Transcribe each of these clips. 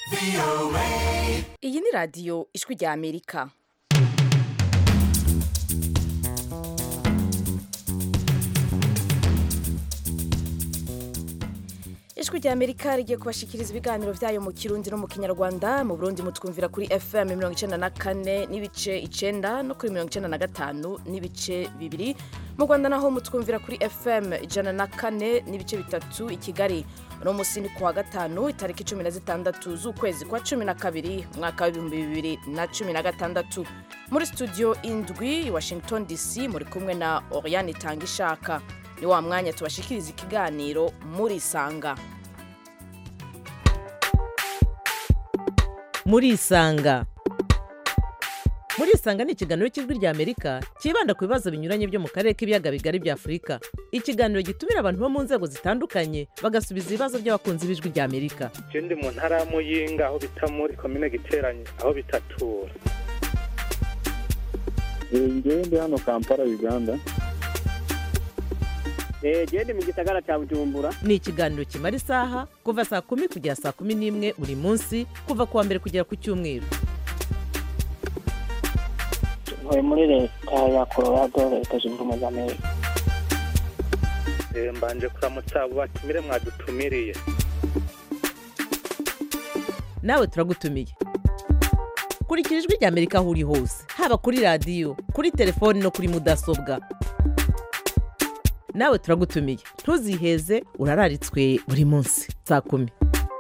Iyi ni radiyo ijwi rya Amerika. Ijwi rya Amerika rigiye kubashikiriza ibiganiro vyayo mu Kirundi no mu Kinyarwanda. Mu Burundi mutwumvira kuri FM 94 n'ibice 9 no kuri 95 n'ibice 2. Mu Rwanda naho mutwumvira kuri FM 104 n'ibice 3 i Kigali. No musi ni kuwa gatanu itariki 16 z'ukwezi kwa 12 mwaka wa 2016. Muri studio indwi Washington DC muri kumwe na Oriane Tangishaka. Ni wa mwanya tubashikiriza ikiganiro muri Sanga. Muri Sanga ni ikiganiro cy'ijwi rya Amerika kibanda ku bibazo binyuranye byo mu karere k'ibiyaga bigari bya Afurika. Ikiganiro gitumira abantu bo mu nzego zitandukanye bagasubiza ibibazo by'abakunzi b'ijwi rya Amerika. Je ndi mu ntara ya Muyinga aho bita muri commune Giteranyi aho bitatura. Ndi hano Kampala Uganda. Ndi mu gisagara cya Bujumbura. Ni ikiganiro kimara isaha kuva saa 10 kugera saa 11 buri munsi kuva kuwa mbere kugera ku cyumweru. Muri leta ya Colorado leta zunze ubumwe za Amerika. Mbanje kuramutsa abo batumire mwadutumiriye. Nawe turagutumiye. Kurikira ijwi rya Amerika aho uri hose, haba kuri radio, kuri telefone no kuri mudasobwa. Nawe turagutumiye. Ntuziheze urararitswe buri munsi saa 10.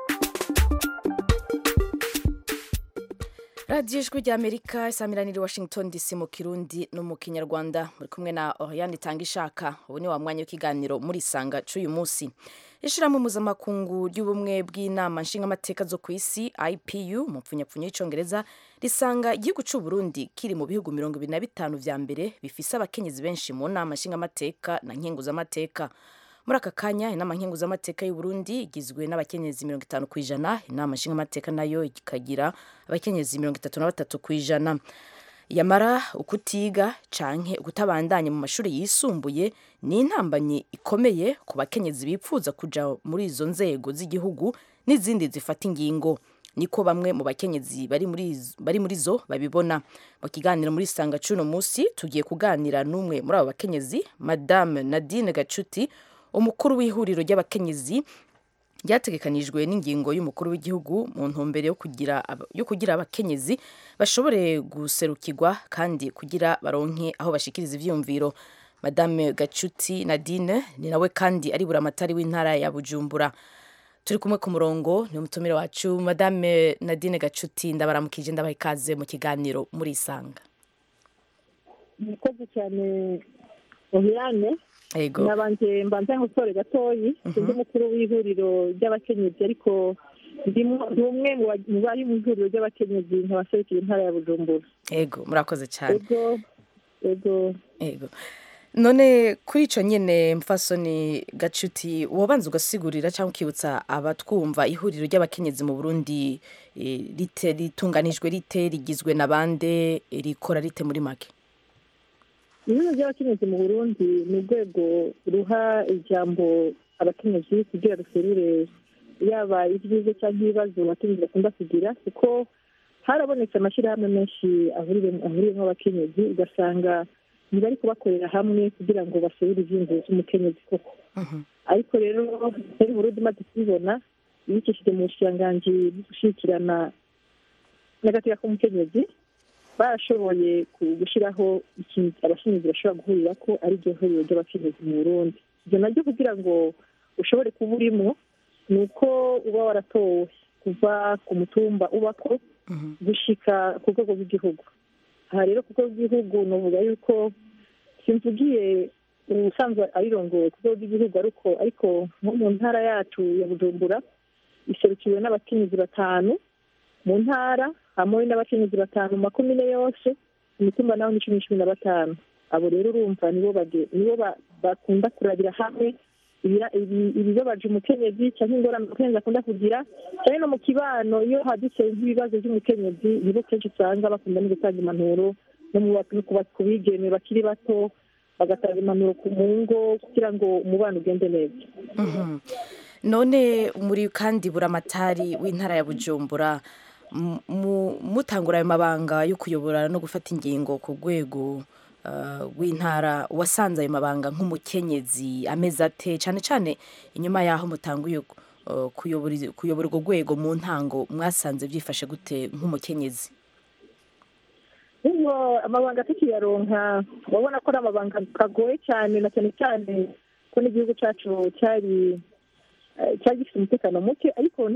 Radio ijwi rya Amerika isamiraniye Washington DC mu Kirundi no mu Kinyarwanda. Muri kumwe na Oriane Tangishaka. Ubu ni wa mwanya w'ikiganiro muri Sanga cy'uyu munsi. Ishirahamwe mpuzamakungu ry'ubumwe bw'inama nshingamateka zo ku isi IPU mu mpfunyapfunyo y'Icongereza risanga igihugu cy'u Burundi kiri mu bihugu 25 vya mbere bifise abakenyezi benshi mu nama nshingamateka na nkenguzamateka. Muri aka kanya inama nkenguzamateka y'u Burundi igizwe n'abakenyezi 50%, inama nshingamateka nayo ikagira abakenyezi 33%. Yamara ukutiga canke ukutabandanya mu mashuri yisumbuye ni intambanye ikomeye ku bakenyezi bipfuza kuja muri izo nzego z'igihugu n'izindi zifata ingingo. Niko bamwe mu bakenyezi bari muri zo babibona. Mu kiganiro muri Sanga cuno musi tugiye kuganira n'umwe muri abo bakenyezi, Madame Nadine Gacuti, umukuru w'ihuriro ry'abakenyezi ryategekanijwe n'ingingo y'umukuru w'igihugu mu ntumbero yo kugira abakenyezi bashobore guserukirwa kandi kugira baronke aho bashikiriza ivyumviro. Madame Gacuti Nadine ni nawe kandi ari buramatari w'intara ya Bujumbura. Turi kumwe ku murongo ni umutumire wacu. Madame Nadine Gacuti, ndabaramukije ndabaha ikaze mu kiganiro muri Sanga. Murakoze cyane Oriane. Ego. Nabanje mbanza ngusore gatoyi, ndi mukuru w'ihuriro ry'abakenyezi ariko ndimwe mu bari mu ihuriro ry'abakenyezi nk'abaserukira intara ya Bujumbura. Ego, murakoze cyane. Ego. None kuri ico nyene Mfasoni Gacuti wobanza ugasigurira cyangwa ukibutsa abatwumva ihuriro ry'abakenyezi mu Burundi ritunganijwe rite, rigizwe na bande, rikora rite muri make? Ihuriro ry'abakenyezi mu Burundi ni urwego ruha ijambo abakenyezi kugira ruserure yaba ibyiza cyangwa ibibazo abakenyezi bakunda kugira, kuko harabonetse amashyirahamwe menshi ahuriyemo abakenyezi ugasanga ntibari kubakorera hamwe kugira ngo baserure ivyiyumviro vy'umukenyezi koko. Ariko rero muri Burundi maze kubibona bicishije mu bushikiranganji bwo gushikirana n'agateka k'umukenyezi barashoboye gushyiraho abakenyezi bashobora guhurirako ari ryo huriro ry'abakenyezi mu Burundi. Ivyo naryo kugira ngo ushobore kuba urimo ni uko uba waratowe kuva ku mutumba ubako gushika ku rwego rw'igihugu. Aha rero ku rwego rw'igihugu novuga yuko simvugiye ubusanzwe arirongoye ku rwego rw'igihugu ariko nko mu ntara yacu ya Bujumbura iserukiwe n'abakenyezi 5 mu ntara, hamwe n'abakenyezi 5 mu makomine yose, imitumba naho ni 15. Abo rero urumva nibo bakunda kurabira hamwe ibibabaje umukenyezi cyangwa ingorane umukenyezi akunda kugira, cyane no mu kibano iyo hadutse nk'ibibazo by'umukenyezi nibo kenshi usanga bakunda no gutanga impanuro no mu kubigeme bakiri bato bagatanga impanuro ku mungo kugira ngo umubano ugende neza. none muri kandi buramatari w'intara ya Bujumbura mutangura ayo mabanga yo kuyobora no gufata ingingo ku rwego w'intara, wasanze ayo mabanga nk'umukenyezi ameze ate, cyane cyane inyuma y'aho mutanguye kuyobora urwo rwego mu ntango, mwasanze byifashe gute nk'umukenyezi? ubwo amabanga tukiyaronka urabona ko ari amabanga agoye cyane, na cyane cyane ko n'igihugu cyacu cyari gifite umutekano muke, ariko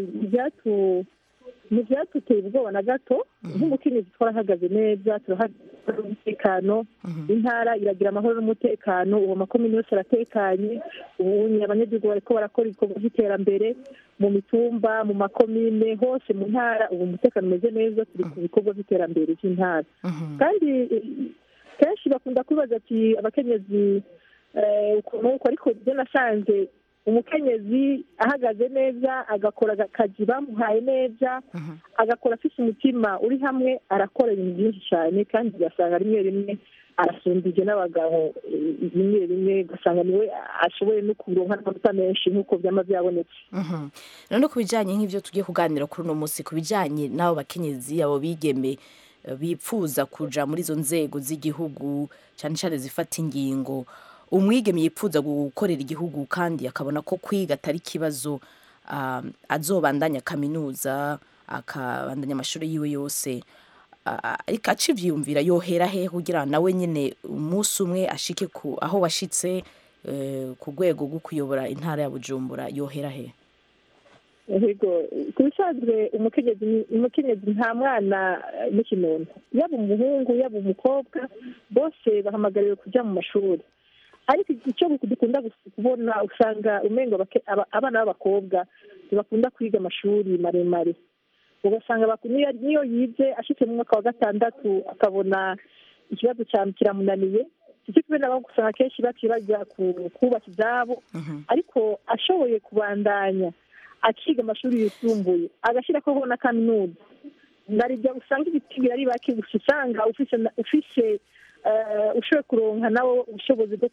ntibyaduteye ubwoba na gato. nk'umukenyezi twarahagaze neza, turahagaze umutekano, intara iragira amahoro n'umutekano, ubu amakomine yose aratekanye, ubu abanyagihugu bariko barakora ibikorwa by'iterambere mu mitumba, mu makomine hose mu ntara, ubu umutekano umeze neza, turi ku bikorwa by'iterambere by'intara. kandi kenshi bakunda kwibaza ati abakenyezi ukuntu, ariko ibyo nasanze umukenyezi ahagaze neza, agakora akazi bamuhaye neza, agakora afite umutima uri hamwe, arakora ibintu byinshi cyane, kandi ugasanga rimwe rimwe arasumbije n'abagabo, rimwe rimwe ugasanga niwe ashoboye no kuronka amanota menshi nk'uko byama byabonetse. None ku bijyanye nk'ibyo tugiye kuganira kuri uno munsi, ku bijyanye n'abo bakenyezi, abo bigeme bipfuza kuja muri izo nzego z'igihugu cyane cyane zifata ingingo, umwigeme yipfuza gukorera igihugu kandi akabona ko kwiga atari ikibazo, azobandanya kaminuza, akabandanya amashuri yiwe yose, ariko acivyiyumvira yohera he kugira nawe nyine umunsi umwe ashike aho washitse ku rwego rwo kuyobora intara ya Bujumbura, yohera he? Yego, ku bisanzwe umukenyezi nta mwana n'ikinono, yaba umuhungu yaba umukobwa bose bahamagariwe kujya mu mashuri. ariko icyo dukunda kubona, usanga umengo abana b'abakobwa ntibakunda kwiga amashuri maremare, ugasanga niyo yize ashitse mu mwaka wa gatandatu akabona ikibazo cyane kiramunaniye, icyo kubera gusanga kenshi baciye bajya kubaka ibyabo, ariko ashoboye kubandanya akiga amashuri yisumbuye agashyira ko na kaminuza, narijya usanga ibitigira ari bake, gusa usanga ufise ushoboye kuronka nawe ubushobozi bwo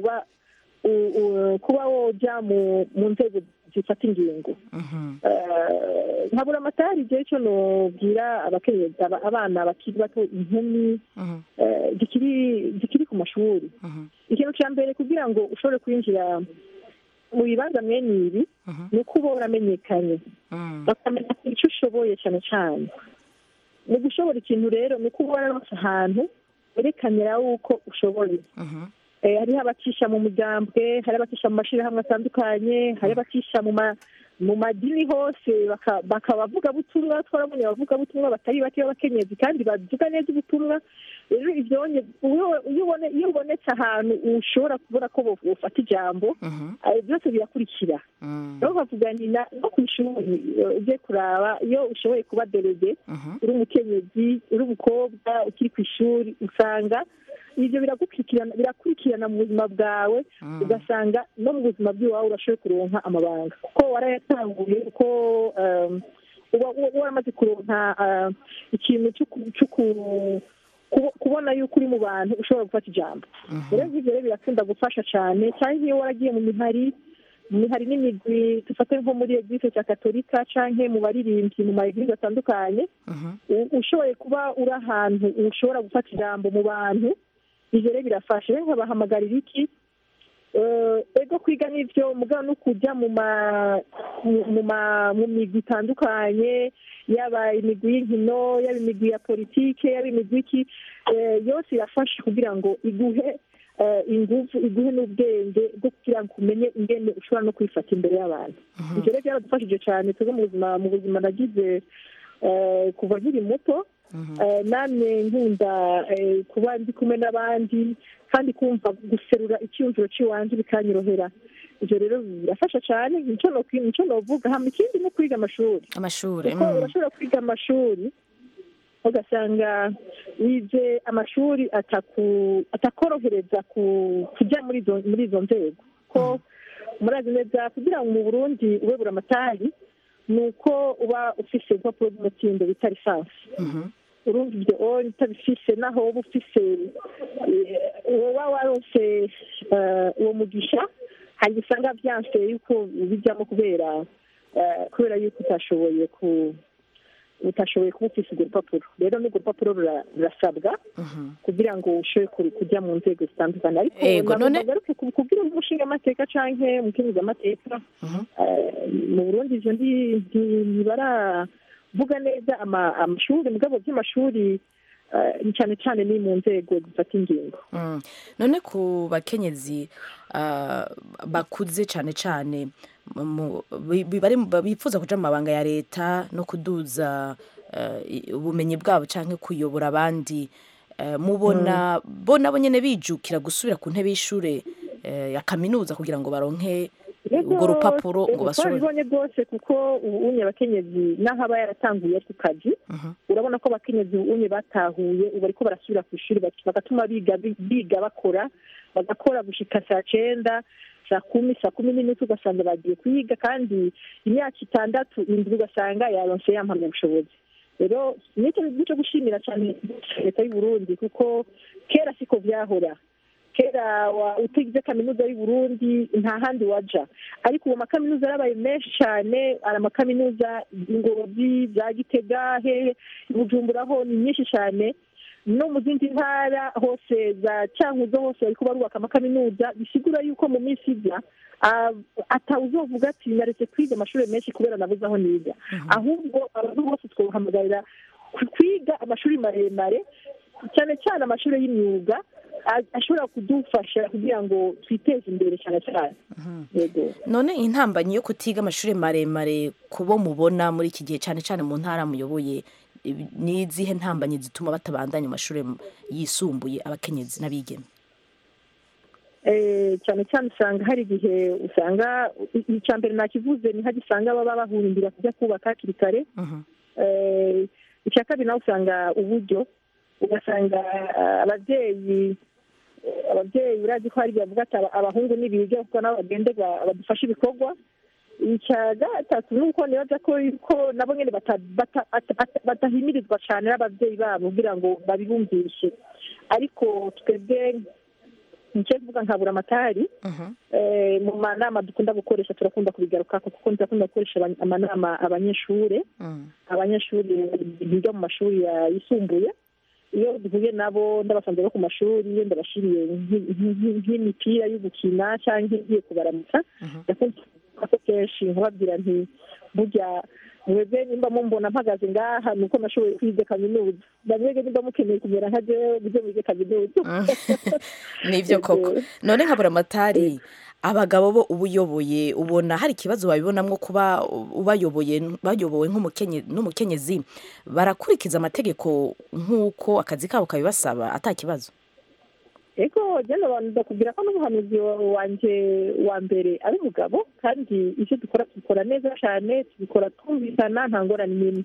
kuba wojya mu nzego zifata ingingo. nkabura amatari igihe cyo nobwira abana bakiri bato, inkumi zikiri ku mashuri, ikintu cya mbere kugira ngo ushobore kwinjira mu bibanza mwene ibi ni uko uba waramenyekanye, bakamenya icyo ushoboye cyane cyane. mu gushobora ikintu rero ni uko uba wararonse ahantu werekanira yuko ushoboye. hariho abacisha mu mugambwe, hari abacisha mu mashyirahamwe atandukanye, hari abacisha mu madini hose, bakabavuga butumwa. twarabonye abavugabutumwa batari bake b'abakenyezi kandi bavuga neza ubutumwa. rero iyo ubonetse ahantu ushobora kubona ko bufata ijambo, byose birakurikira. rero bavuga ni no ku ishuri ugiye kuraba, iyo ushoboye kuba derege, uri umukenyezi, uri umukobwa ukiri ku ishuri, usanga ibyo birakurikirana mu buzima bwawe, ugasanga no mu buzima bw'iwawe urashoboye kuronka amabanga, kuko warayatanguye, kuko uba waramaze kuronka ikintu cyo kubona yuko uri mu bantu ushobora gufata ijambo. rero ibyo rero birakunda gufasha cyane, cyane nk'iyo waragiye mu mihari n'imigwi, dufate nko muri eglise cya katolika cyangwa mu baririmbyi mu maeglise atandukanye, ushoboye kuba uri ahantu ushobora gufata ijambo mu bantu, ibyo rero birafasha. rero nkabahamagarira iki, ego kwiga n'ibyo mugabo no kujya mu migwi itandukanye, yaba imigwi y'inkino, yaba imigwi ya politike, yaba imigwi yose irafasha kugira ngo iguhe ingufu, iguhe n'ubwenge bwo kugira ngo umenye ingene ushobora no kwifata imbere y'abantu. ibyo rero byaradufashije cyane twebwe mu buzima nagize kuva nkiri muto. namwe nkunda kuba ndi kumwe n'abandi kandi kumva guserura icyumviro cy'iwanjye bikanyorohera. ibyo rero birafasha cyane. nicyo novuga hamwe. ikindi no kwiga amashuri, kuko urashobora kwiga amashuri ugasanga wize amashuri atakorohereza kujya muri izo nzego, ko murazi neza kugira ngo mu Burundi ube buramatari ni uko uba ufise urupapuro rw'umutsindo bita lisansi. urumva ibyo utabifise, naho uba ufise uba warose uwo mugisha hari usanga byanse yuko bijyamo kubera yuko utashoboye kuba ufise urwo rupapuro. Rero n'urwo rupapuro rurasabwa kugira ngo ushobore kujya mu nzego zitandukanye. Ariko nagaruke kubwira umushingamateka canke umukenguzamateka mu Burundi ivyo ntibaravuga neza amashuri mugabo by'amashuri cyane cyane ni mu nzego zifata ingingo. None ku bakenyezi bakuze cyane cyane bifuza kuja mu mabanga ya leta no kuduza ubumenyi bwabo canke kuyobora abandi, mubona bo nyene bijukira gusubira ku ntebe y'ishure ya kaminuza kugira ngo baronke urwo rupapuro ngo bashobore? Twabibonye rwose kuko ubunye abakenyezi n'aho aba yaratanguye ku kazi urabona ko abakenyezi ubunye batahuye ubu ariko barasubira ku ishuri bagatuma biga bakora bagakora gushika saa 9 saa 10 n'inusu ugasanga bagiye kwiga kandi imyaka 6 ugasanga yaronse yampamya ubushobozi. Rero nicyo gushimira cyane leta y'u Burundi kuko kera siko vyahora. Kera utigize kaminuza y'u Burundi nta handi waja, ariko ubu amakaminuza yarabaye menshi cyane, ari amakaminuza Ngozi za Gitega Bujumbura ho ni nyinshi cyane, no mu zindi ntara hose za Cankuzo hose bariko barubaka amakaminuza, bisigura yuko mu minsi iza atawuzovuga ati naretse kwiga amashuri menshi kubera nabuze aho niga, ahubwo abantu bose twahamagarira kwiga amashuri maremare cyane cyane amashuri y'imyuga ashobora kudufasha kugira ngo twiteze imbere cyane cyane. None intambanyi yo kutiga amashuri maremare kubo mubona muri iki gihe cyane cyane mu ntara muyoboye ni izihe ntambanyi zituma batabandanya amashuri yisumbuye abakenyezi n'abigeme? Cyane cyane usanga hari igihe usanga icyambere nakivuze ni hagisanga baba bahurimbira kujya kubaka hakiri kare. Icya kabiri nawe usanga uburyo, ugasanga ababyeyi urazi ko hari igihe bavuga ati abahungu n'ibiga kuko nabo bagende badufashe ibikorwa. Icya gatatu ni uko nibaza ko nabo nyine batahimirizwa cyane n'ababyeyi babo kugira ngo babibumvishe, ariko twebwe nicyo kuvuga nkabura amatari mu manama dukunda gukoresha turakunda kubigaruka kuko ndakunda gukoresha amanama abanyeshuri biga mu mashuri yisumbuye. Iyo duhuye nabo ndabasanze bo ku mashuri iyo ndabashiriye nk'imipira yo gukina cyangwa ngiye kubaramutsa ndakunda ko kenshi nkababwira nti burya mwebwe nimba mumbona mpagaze ngaha nuko nashoboye kwiga kaminuza, ndamwege nimba mukeneye kumera nka jewe byo mwige kaminuza. Nivyo koko. None nkabura amatari abagabo bo ubuyoboye ubona hari ikibazo babibonamwo kuba bayobowe n'umukenyezi barakurikiza amategeko nk'uko akazi kabo kabibasaba atakibazo? Ego jana abantu ndakubwira ko n'umuhanuzi wanje wa mbere ari umugabo kandi icyo dukora neza cyane, tubikora twumvikana nta ngorane n'imwe.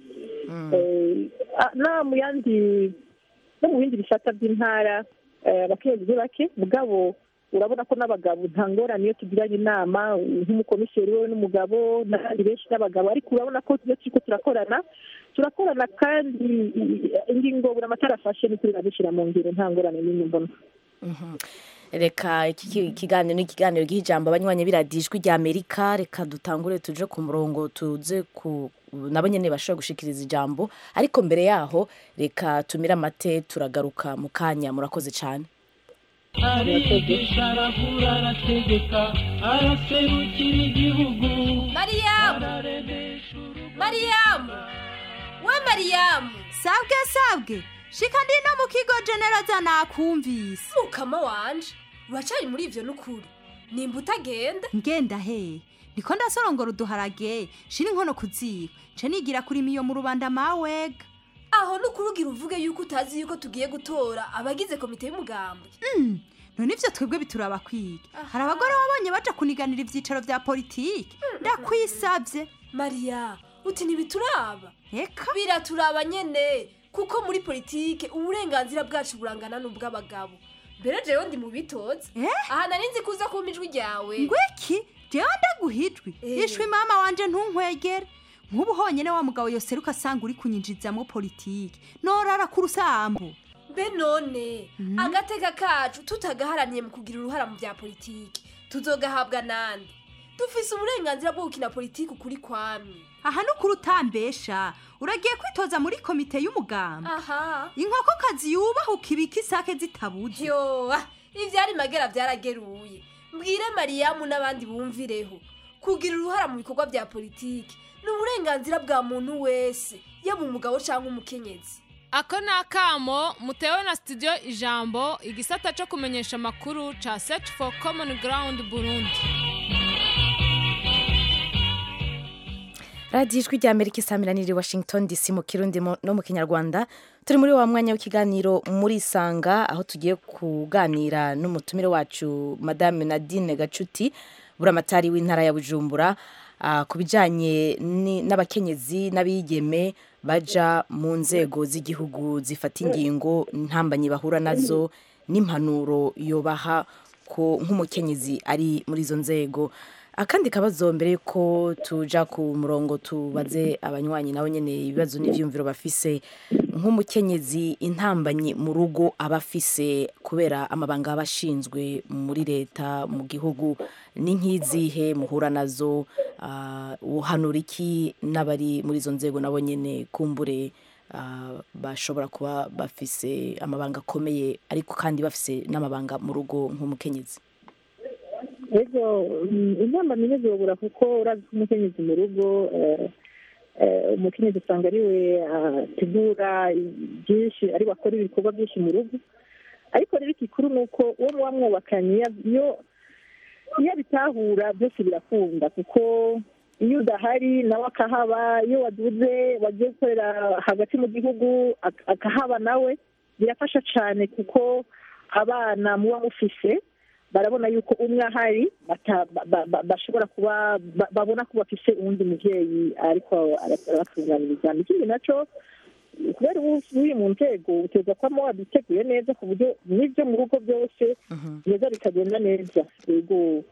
No mu bindi bisata by'intara abakenyezi bake mugabo urabona ko n'abagabo nta ngorane iyo tugiranye inama nk'umukomiseri we n'umugabo n'abandi benshi n'abagabo, ariko urabona ko iyo turiko turakorana kandi ingingo buri amatara afashe ni kuri babishyira mu ngiro nta ngorane n'imwe mbona. Reka iki kiganiro ni ikiganiro gihijambo abanywanyi biradijwe rya Amerika. Reka dutangure tuje ku murongo tuze nabo nyene bashobora gushikiriza ijambo, ariko mbere yaho reka tumira amate turagaruka mu kanya. Murakoze cyane. Arigisha aravura arategeka araserukira igihugu. Mariyamu sabwe shika ndi no mu kigo general nakumvise. Mukama wanje uracari muri ivyo n'ukuri nimba utagenda? Ngenda he niko ndasorongora uduharage shira inkono kuzira nce nigira kuri miyo mu rubanda mawega. Aho n'ukurugira uvuge yuko utazi yuko tugiye gutora abagize komite y'umugambwe. None ivyo twebwe bituraba kwiga. Hari abagore babonye baja kuniganira ivyicaro vya politiki. Ndakwisavye Maria uti ntibituraba? Eka biraturaba nyene kuko muri politike uburenganzira bwacu burangana n'ubw'abagabo. Mbere jewe ndi mu bitoza aha nari nzi kuza kumpa ijwi ryawe. Ngweki jewe ndaguhijwi ishwi mama wanje ntunkwegere nk'ubu honyene wa mugabo yoseruka asanga uri kunyinjizamwo politiki norara ku rusambu. Mbe none agateka kacu tutagaharaniye mu kugira uruhara mu bya politiki tuzogahabwa nande dufise uburenganzira bwo gukina politiki ukuri kwamye aha no kurutambesha uragiye kwitoza muri komite y'umugamba aha inkokokazi yubahuka ibika isake zitabuze yo ivyari magera vyarageruye mbwire Mariyamu n'abandi bumvireho kugira uruhara mu bikorwa vya politiki n'uburenganzira bwa muntu wese yaba umugabo canke umukenyezi. Ako ni akamo mutewe na studio Ijambo igisata cyo kumenyesha amakuru ca Search for Common Ground Burundi. radiyo ijwi rya Amerika isamiraniye Washington DC mu Kirundi no mu Kinyarwanda. Turi muri wa mwanya w'ikiganiro muri Isanga aho tugiye kuganira n'umutumire wacu Madame Nadine Gacuti buramatari w'intara ya Bujumbura ku bijanye n'abakenyezi n'abigeme baja mu nzego z'igihugu zifata ingingo ntambanyi bahura nazo n'impanuro yobaha ko nk'umukenyezi ari muri izo nzego. Akandi kabazo mbere ko tuja ku murongo tubaze abanywanyi nabo nyene ibibazo n'ivyumviro bafise nk'umukenyezi intambanyi mu rugo abafise kubera amabanga abashinzwe muri leta mu gihugu ni nkizihe muhura nazo uhanura iki n'abari muri izo nzego nabo nyene kumbure bashobora kuba bafise amabanga akomeye ariko kandi bafise n'amabanga mu rugo nk'umukenyezi. Ego inama ninezobura kuko urazi umukenyezi mu rugo umukenyezi usanga ariwe ategura byinshi ari bakora ibikorwa byinshi mu rugo ariko rero ikikuru ni uko uwo muba mwubakanye iyo bitahura byose birakunda kuko iyo udahari nawe akahaba iyo waduze wagiye gukorera hagati mu gihugu akahaba nawe birafasha cyane kuko abana muba mufise barabona yuko umwe ahari bashobora kuba babona ko bafise uwundi muvyeyi ariko arabatunganiriza. Ikindi naco kubera uri mu nzego uteza kwamo wabiteguye neza ku buryo n'ivyo mu rugo byose neza bikagenda neza. Yego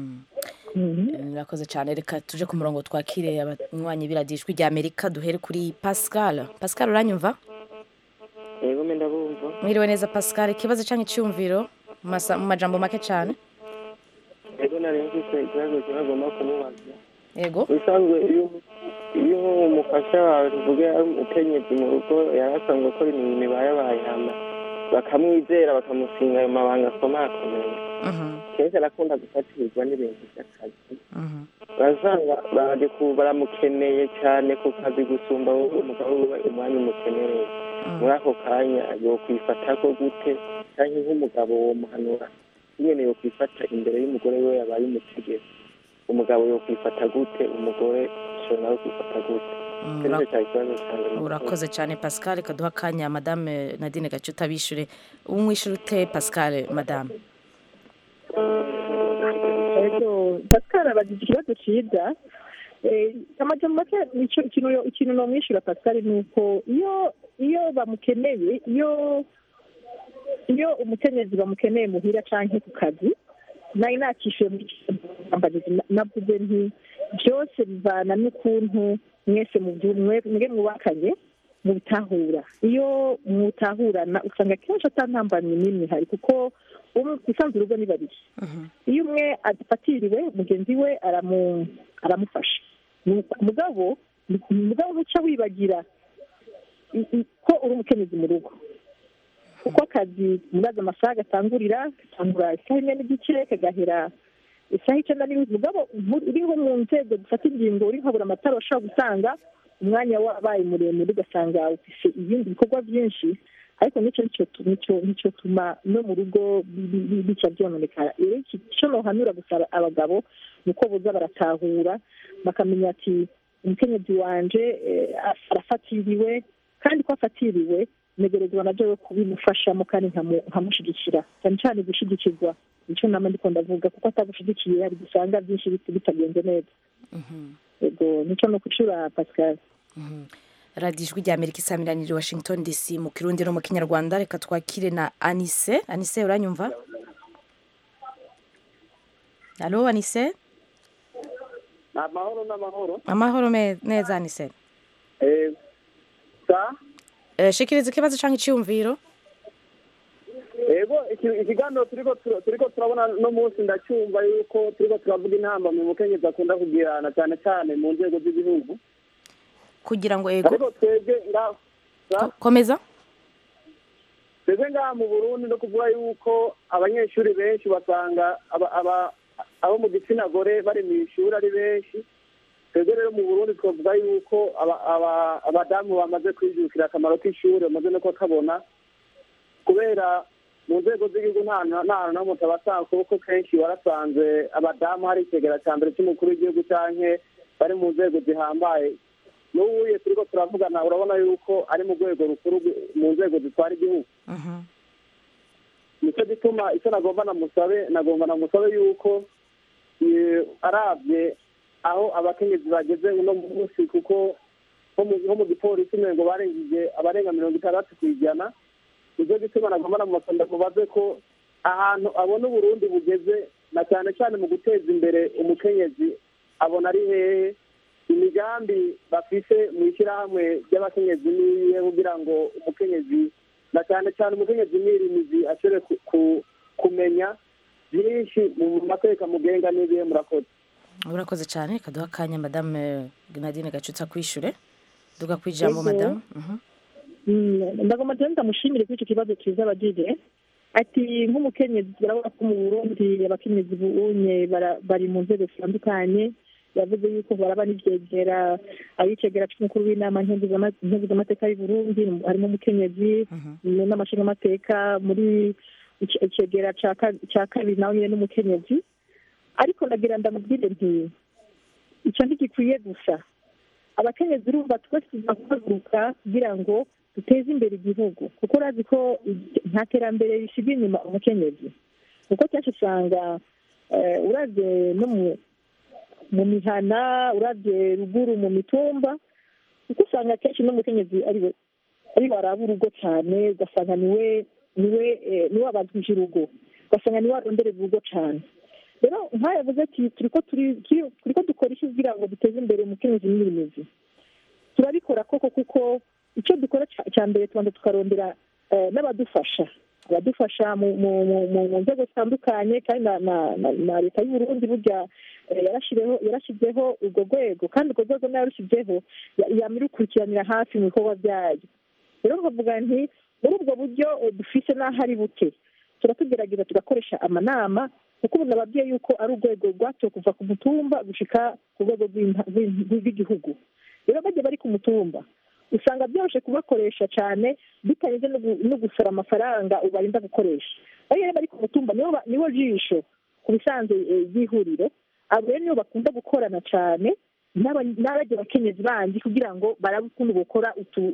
murakoze cyane. Reka tuje ku murongo twakire abanywanyi biradijwi rya Amerika. Duhere kuri Pascal. Pascal uranyumva? Yego ndabumva. Mwiriwe neza Pascal, ikibazo canke iciyumviro mu majambo make cyane? Yego narengise ikibazo cyagomba kumubaza. Yego bisanzwe iyo umufasha wawe tuvuge ari umukenyezi mu rugo yarasanzwe gukora imirimo ibayabaye hama bakamwizera bakamusinga ayo mabanga akomakomeye kenshi arakunda gufatirizwa n'ibintu by'akazi basanga baramukeneye cyane ku kazi gusumba umugabo we umwanya umukenereye muri ako kanya yokwifata ko gute cyangwa nk'umugabo wo muhanura nyene yokwifata imbere y'umugore we yabaye umutegetsi umugabo yokwifata gute umugore shobora kwifata gute. Urakoze cyane Pascal. Kaduha kanya Madame Nadine Gacuti abishure umwishure ute Pascal Madame? Pascal abagize ikibazo ciza amajambo make ikintu nomwishyura Pascal ni uko iyo bamukeneye iyo umukenyezi bamukeneye muhira canke ku kazi nari nakishuye muri navuze nti byose bivana n'ukuntu mwese mwe mwubakanye mubitahura. Iyo mutahurana usanga kenshi atantambanye n'imwe hari kuko usanzwe urugo ni babiri. Iyo umwe adafatiriwe mugenzi we aramufasha mugabo uca wibagira ko uri umukenyezi mu rugo kuko akazi muraza amasaha gatangura isaha imwe n'igice kagahera isaha icenda n'ibindi mugabo uriho mu nzego dufata ingingo uri nkabura amatara washobora gusanga umwanya wabaye muremure ugasanga ufise ibindi bikorwa byinshi ariko nico tuma no mu rugo bica byononekara. Rero icyo nohanura gusaba abagabo nuko boza baratahura bakamenya ati umukenyezi wanje arafatiriwe kandi ko afatiriwe negerezwa naje kubimufashamo kandi nkamushigikira cyane cyane gushigikirwa nicyo nama ndiko ndavuga kuko atagushigikiye hari gusanga byinshi bitagenze neza. Yego nicyo no kucura Pascal. radiyo ijwi rya Amerika isamiraniye Washington DC mu Kirundi no mu Kinyarwanda. Reka twakire na Anise. Anise uranyumva? Allo Anise? Amahoro neza Anise. Sa? Shikiriza ikibazo canke iciyumviro? Ego ikiganiro turiko turabona no munsi ndacyumva yuko turiko turavuga inama mu mukenyezi akunda kugirana cyane cyane mu nzego z'igihugu kugira ngo ego ariko twebwe komeza twebwe ngaha mu Burundi no kuvuga yuko abanyeshuri benshi basanga abo mu gitsina gore bari mu ishuri ari benshi. Twebwe rero mu Burundi twavuga yuko abadamu bamaze kwijukira akamaro k'ishuri bamaze no kukabona kubera mu nzego z'igihugu nta hantu mutabasanga kuko kenshi warasanze abadamu hari ikigera cya mbere cy'umukuru w'igihugu canke bari mu nzego zihambaye. N'ubuye turiko turavugana urabona yuko ari mu rwego rukuru mu nzego zitwara igihugu. Nicyo gituma icyo nagomba namusabe yuko arabye aho abakenyezi bageze uno munsi kuko nko mu gipolisi ngo barengije abarenga 60%. Nicyo gituma nagomba namusaba mubaze ko ahantu abona Uburundi bugeze na cyane cyane mu guteza imbere umukenyezi abona ari hehe, imigambi bafise mu ishyirahamwe ry'abakenyezi niye kugira ngo umukenyezi na cyane cyane umukenyezi mwirimizi ashobore kumenya byinshi mu mateka mugenga n'ibihe. Murakoze cyane kaduha akanya madame Gnadine Gacutsa kwishure duga kwijambo madame. Ndagomba cyane ndamushimire kuri icyo kibazo cyiza bagije ati nk'umukenyezi turabona ko mu Burundi abakenyezi bunye bari mu nzego zitandukanye. Yavuze yuko baraba n'ivyegera abicegera cy'umukuru w'inama nkenguzamateka y'u Burundi harimo umukenyezi n'amashingamateka muri icegera ca kabiri nawe nyene n'umukenyezi. Ariko ndagira ndamubwire nti ico ntigikwiye gusa abakenyezi urumva twese tuzahaguruka kugira ngo duteze imbere igihugu kuko urazi ko nta terambere risiga inyuma umukenyezi kuko cyose usanga uravye no mu mihana uravye ruguru mu mitumba kuko usanga kenshi n'umukenyezi ari waraba urugo cyane ugasanga niwe abazwije urugo ugasanga niwe arondereza urugo cyane. Rero nk'aho yavuze ati turiko dukora iki kugira ngo duteze imbere umukenyezi n'irimizi turabikora koko kuko icyo dukora cya mbere tubanza tukarondera abadufasha mu nzego zitandukanye kandi na leta y'u Burundi burya yarashyizeho urwo rwego kandi urwo rwego nayo yarushizeho yamurukurikiranira hafi mu bikorwa byayo. Rero nkavuga nti muri ubwo buryo dufise n'aho ari buke turatugerageza tugakoresha amanama kuko ubu nababwiye yuko ari urwego rwatowe kuva ku mutumba gushika ku rwego rw'igihugu. Rero bajya bari ku mutumba usanga byoroshye kubakoresha cyane bitanyuze no gusora amafaranga ubarinda gukoresha. Rero bari ku mutumba nibo jisho ku bisanzwe by'ihuriro abo rero nibo bakunda gukorana cyane n'abajya bakenyezi bandi kugira ngo barabe ukuntu gukora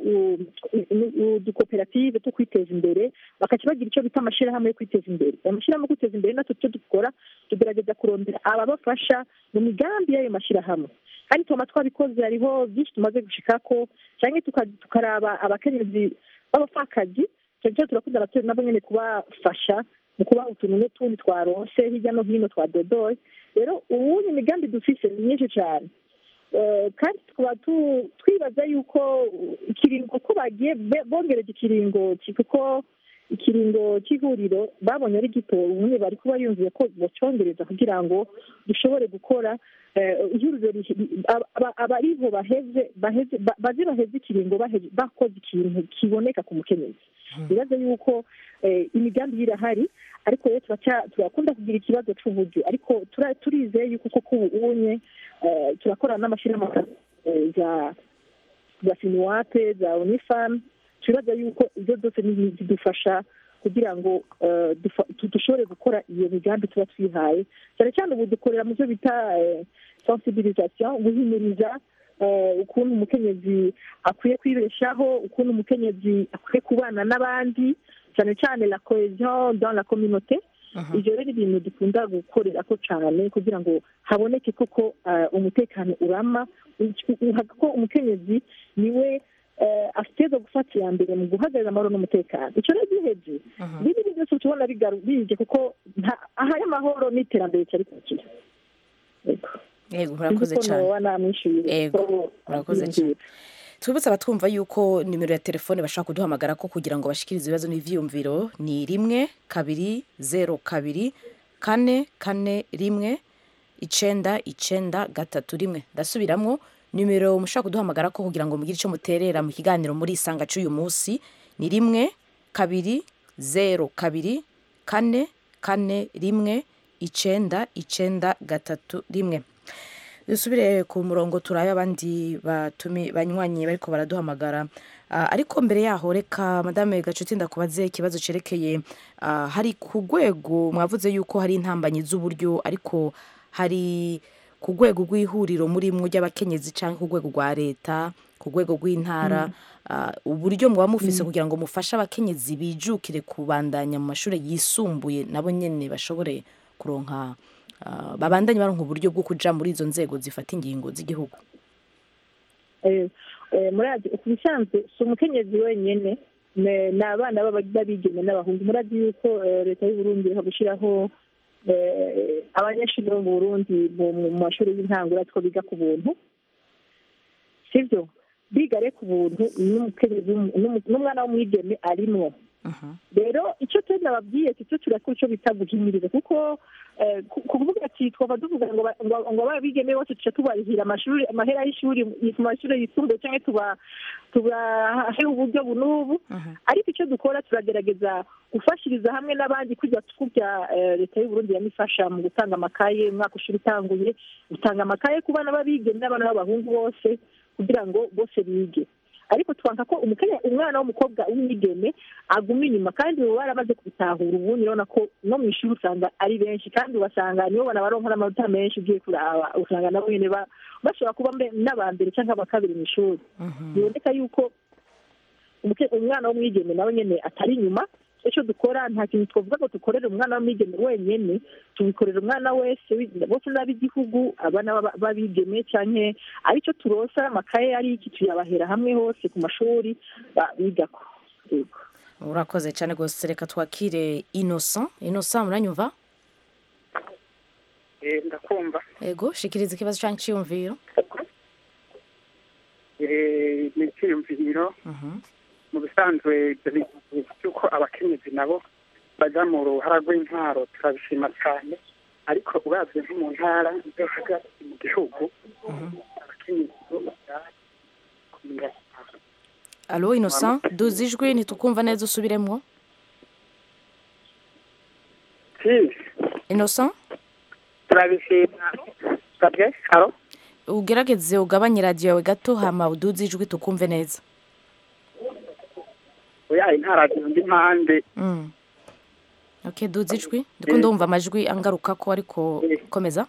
udukoperative two kwiteza imbere bakaca bagira icyo bita amashyirahamwe yo kwiteza imbere. Amashyirahamwe yo kwiteza imbere natwe icyo dukora tugerageza kurondera ababafasha mu migambi y'ayo mashyirahamwe kandi tuba twabikoze hariho byinshi tumaze gushikako cyangwa tukaraba abakenyezi b'abapfakazi cyangwa turakunda abakenyezi nabo nyine kubafasha mu kubaha utuntu n'utundi twaronse hirya no hino twa dodoye. Rero ubu imigambi dufise ni myinshi cyane kandi tukaba twibaza yuko ikiringo ko bagiye bongereje ikiringo kuko ikiringo cy'ihuriro babonye ari gito ubundi bari kuba yumviye ko bacongereza kugira ngo dushobore gukora ihuriro abariho baheze ikiringo bakoze ikintu kiboneka ku mukenyezi. Bibaza yuko imigambi irahari ariko rero turakunda kugira ikibazo cy'uburyo ariko turizeye yuko koko ubunye turakorana n'amashyirahamwe za Finiwape za Unifam twibaza yuko ibyo byose bidufasha kugira ngo dushobore gukora iyo migambi tuba twihaye cyane cyane ubu dukorera mu byo bita sensibilisation guhimiriza ukuntu umukenyezi akwiye kwibeshaho ukuntu umukenyezi akwiye kubana n'abandi cyane cyane la cohesion dans la communauté. Ivyo rero ibintu dukunda gukorera ko cyane kugira ngo haboneke koko umutekano urama ko umukenyezi niwe afite gufata iya mbere mu guhagarara amahoro n'umutekano. Icyo rero giheze n'ibindi byose tubona bije kuko ahari amahoro n'iterambere cyari kukira. Yego murakoze cyane. Yego murakoze cyane. tubibutse abatwumva yuko nimero ya telefone bashaka kuduhamagara ko kugira ngo bashikirize ibibazo n'ivyiyumviro ni 1-2-0-2-4-4-1-9-9-3-1. ndasubiramwo nimero mushaka kuduhamagara ko kugira ngo mugire ico muterera mu kiganiro muri isanga c'uyu munsi ni 1-2-0-2-4-4-1-9-9-3-1. dusubire ku murongo turabe abandi banywanyi bariko baraduhamagara. Ariko mbere yaho reka madame Gacuti ndakubaze ikibazo cerekeye hari ku rwego mwavuze yuko hari intambanyi z'uburyo ariko hari ku rwego rw'ihuriro muri mwe ry'abakenyezi canke ku rwego rwa leta ku rwego rw'intara uburyo muba mufise kugira ngo mufashe abakenyezi bijukire kubandanya mu mashuri yisumbuye nabo nyene bashobore kuronka babandanye baronka uburyo bwo kuja muri izo nzego zifata ingingo z'igihugu. Murazi ukubisanzwe si umukenyezi wenyene ni abana b'abigeme n'abahungu. Murazi yuko leta y'u Burundi iha gushiraho abanyeshuri bo mu Burundi mu mashuri y'intango ariko biga ku buntu, sivyo? Biga rero ku buntu n'umwana w'umwigeme arimwo. Rero icyo twe nababwiye cyo turakora icyo bita guhimiriza kuko kuvuga ati twava tuvuga ngo abigeme bose tuca tubarihira amahera y'ishuri mu mashuri yisumbuye cyangwa tubahe uburyo bunubu, ariko icyo dukora turagerageza gufashiriza hamwe n'abandi kujya leta y'u Burundi yamifasha mu gutanga amakaye umwaka ushuri utanguye gutanga amakaye ku bana b'abigeme n'abana b'abahungu bose kugira ngo bose bige. Ariko twanka ko umwana w'umukobwa w'umwigeme aguma inyuma kandi ubu baramaze kubitahura ubu urabona ko no mu ishuri usanga ari benshi kandi ugasanga nibo bana baronka n'amanota menshi ugiye kuraba usanga nabo nyene bashobora kuba n'abambere cyangwa abakabiri mu ishuri. Biboneka yuko umwana w'umwigeme nawe nyene atari inyuma. Icyo dukora nta kintu twavuga ngo dukorere umwana w'umwigeme wenyene, tubikorera umwana wese bose n'ab'igihugu abana b'abigeme canke aricyo turosa amakaye ari iki tuyabahera hamwe hose ku mashuri bigako. Urakoze cyane gose. Reka twakire Innocent. Innocent muranyumva? Ndakumva. Ego shikiriza ikibazo canke ciyumviro. Ni ciyumviro. Mu bisanzwe by'uko abakenyezi nabo baja mu ruhara rw'intwaro turabishima cyane, ariko uravye nko mu ntara zo hagati mu gihugu abakenyezi bo kumenya. Allo Innocent, duzi ijwi ntitukumva neza usubiremwo. Innocent? Turabishima. Sabwe? Allo? Ugerageze ugabanye radio yawe gato hama uduzi ijwi tukumve neza. Oya intara zindi impande. Okay, duzi ijwi. Ndiko ndumva amajwi angaruka ko ariko komeza.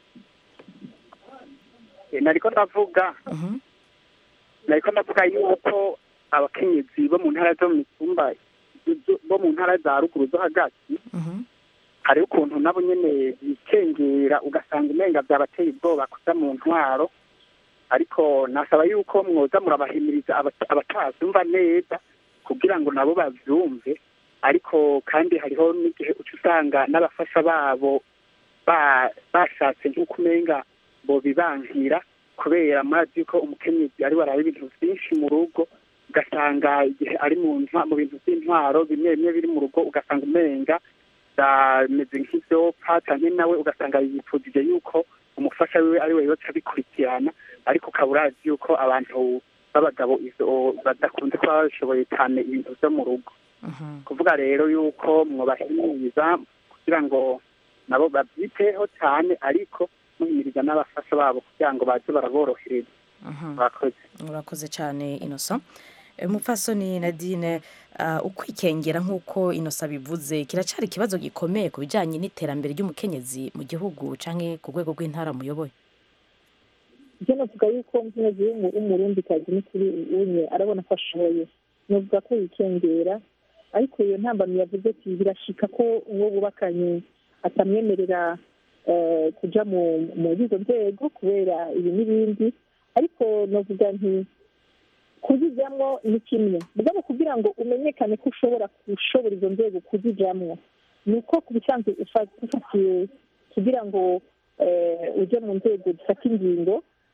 Nariko ndavuga. Nariko ndavuga yuko abakenyezi bo mu ntara zo mu mitumba bo mu ntara za ruguru zo hagati hari ukuntu nabo nyene bikengera ugasanga umenga byabateye ubwoba kuza mu ntwaro, ariko nasaba yuko mwoza murabahimiriza abatazumva neza kugira ngo nabo bavyumve. Ariko kandi hariho n'igihe uca usanga n'abafasha babo bashatse nk'uko umenga bo bibankira kubera murazi ko umukenyezi ari waraba ibintu byinshi mu rugo, ugasanga igihe ari mu bintu by'intwaro bimwe bimwe biri mu rugo ugasanga umenga meze nk'ivyo patanye nawe ugasanga yipfuzije yuko umufasha wiwe ari we yoca bikurikirana, ariko ukaba urazi yuko abantu b'abagabo izo badakunze kuba bashoboye cyane ibintu vyo mu rugo. Kuvuga rero yuko mwobahimiriza kugira ngo nabo babyiteho cyane, ariko muhimiriza n'abafasha babo kugira ngo baze baraborohereza. Urakoze cyane Innocent. Mupfasoni Nadine, ukwikengera nk'uko Innocent bivuze kiracari ikibazo gikomeye ku bijanye n'iterambere ry'umukenyezi mu gihugu canke ku rwego rw'intara muyoboye. Ibyo navuga yuko umukenyezi w'umurundi kazi n'ukuri unye arabona ko ashoboye. Navuga ko yikengera, ariko iyo ntambamyi yavuze ati birashika ko uwo bubakanye atamwemerera kuja mu izo nzego kubera ibi n'ibindi, ariko navuga nti kuzijamwo ni kimwe mugabo kugira ngo umenyekane ko ushobora izo nzego kuzijamwo ni uko ku bisanzwe ufatiye kugira ngo uje mu nzego zifata ingingo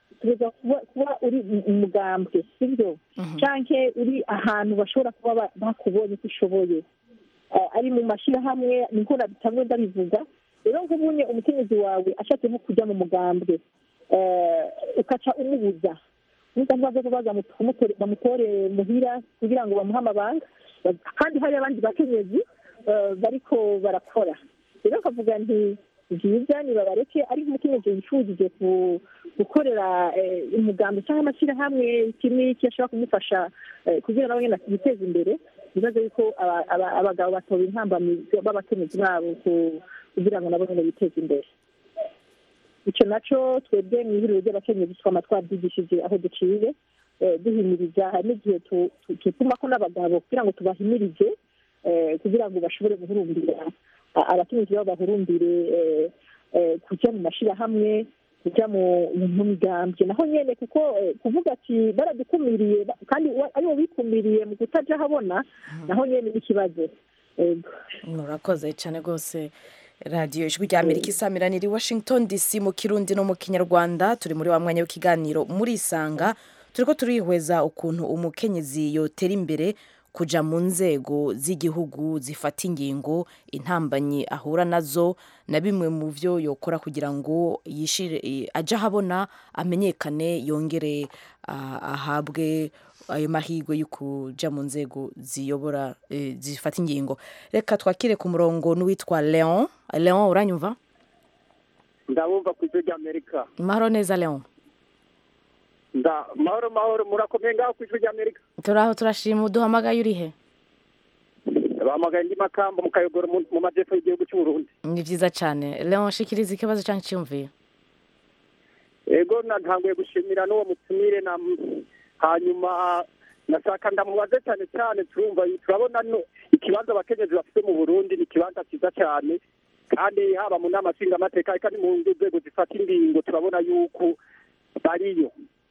tugeza kuba uri umugambwe sibyo canke uri ahantu bashobora kuba bakubonye ko ushoboye ari mu mashyirahamwe niko nabitamwe ndabivuga rero nk'ubunye umukenyezi wawe ashatse nko kujya mu mugambwe ukaca umubuza bamutore muhira kugira ngo bamuhe amabanga kandi hari abandi bakenyezi bariko barakora rero kavuga nti byiza nibabareke ariko umukenyezi yifujije gukorera umugambi cyangwa amashyirahamwe kimwe ashobora kumufasha kugira nawe nyine yiteze imbere bibaze yuko abagabo batoba intambamyi b'abakenyezi babo kugira ngo nabo nyine biteze imbere icyo nacyo twebwe mu ihuriro ry'abakenyezi twama twabyigishije aho duciye duhimiriza hari n'igihe tutuma ko n'abagabo kugira ngo tubahimirije kugira ngo bashobore guhurumbira abakenyezi babo bahurumbire kujya mu mashyirahamwe kujya mu migambwe naho nyine kuko kuvuga ati baradukumiriye kandi aribo bikumiriye mu kutaja habona naho nyine n'ikibazo murakoze cyane rwose radiyo ijwi rya amerika isamirana iri washington dc mu kirundi no mu kinyarwanda turi muri wa mwanya w'ikiganiro muri isanga turiko turihweza ukuntu umukenyezi yotera imbere kuja mu nzego z'igihugu zifata ingingo intambanyi ahura nazo na bimwe mu byo yokora kugira ngo yishire aje ahabona amenyekane yongere ahabwe ayo mahirwe yo kuja mu nzego ziyobora zifata ingingo reka twakire ku murongo n'uwitwa Leon uranyumva ndabumva ku ijwi ry'Amerika mahoro neza Leon mahoro murakomeye ngaho ku ijwi ry'Amerika turaho turashima uduhamagaye urihe bahamagaye ndi Makamba mu Kayogoro mu majyepfo y'igihugu cy'u Burundi ni byiza cyane Leon shikiriza ikibazo cyangwa cyumviye ego ntanguye gushimira n'uwo mutumire na hanyuma nashaka ndamubaze cyane cyane turabona ikibanza abakenyezi bafite mu Burundi ni ikibanza cyiza cyane kandi haba mu nama nshingamateka kandi mu nzego zifata ingingo turabona yuko bariyo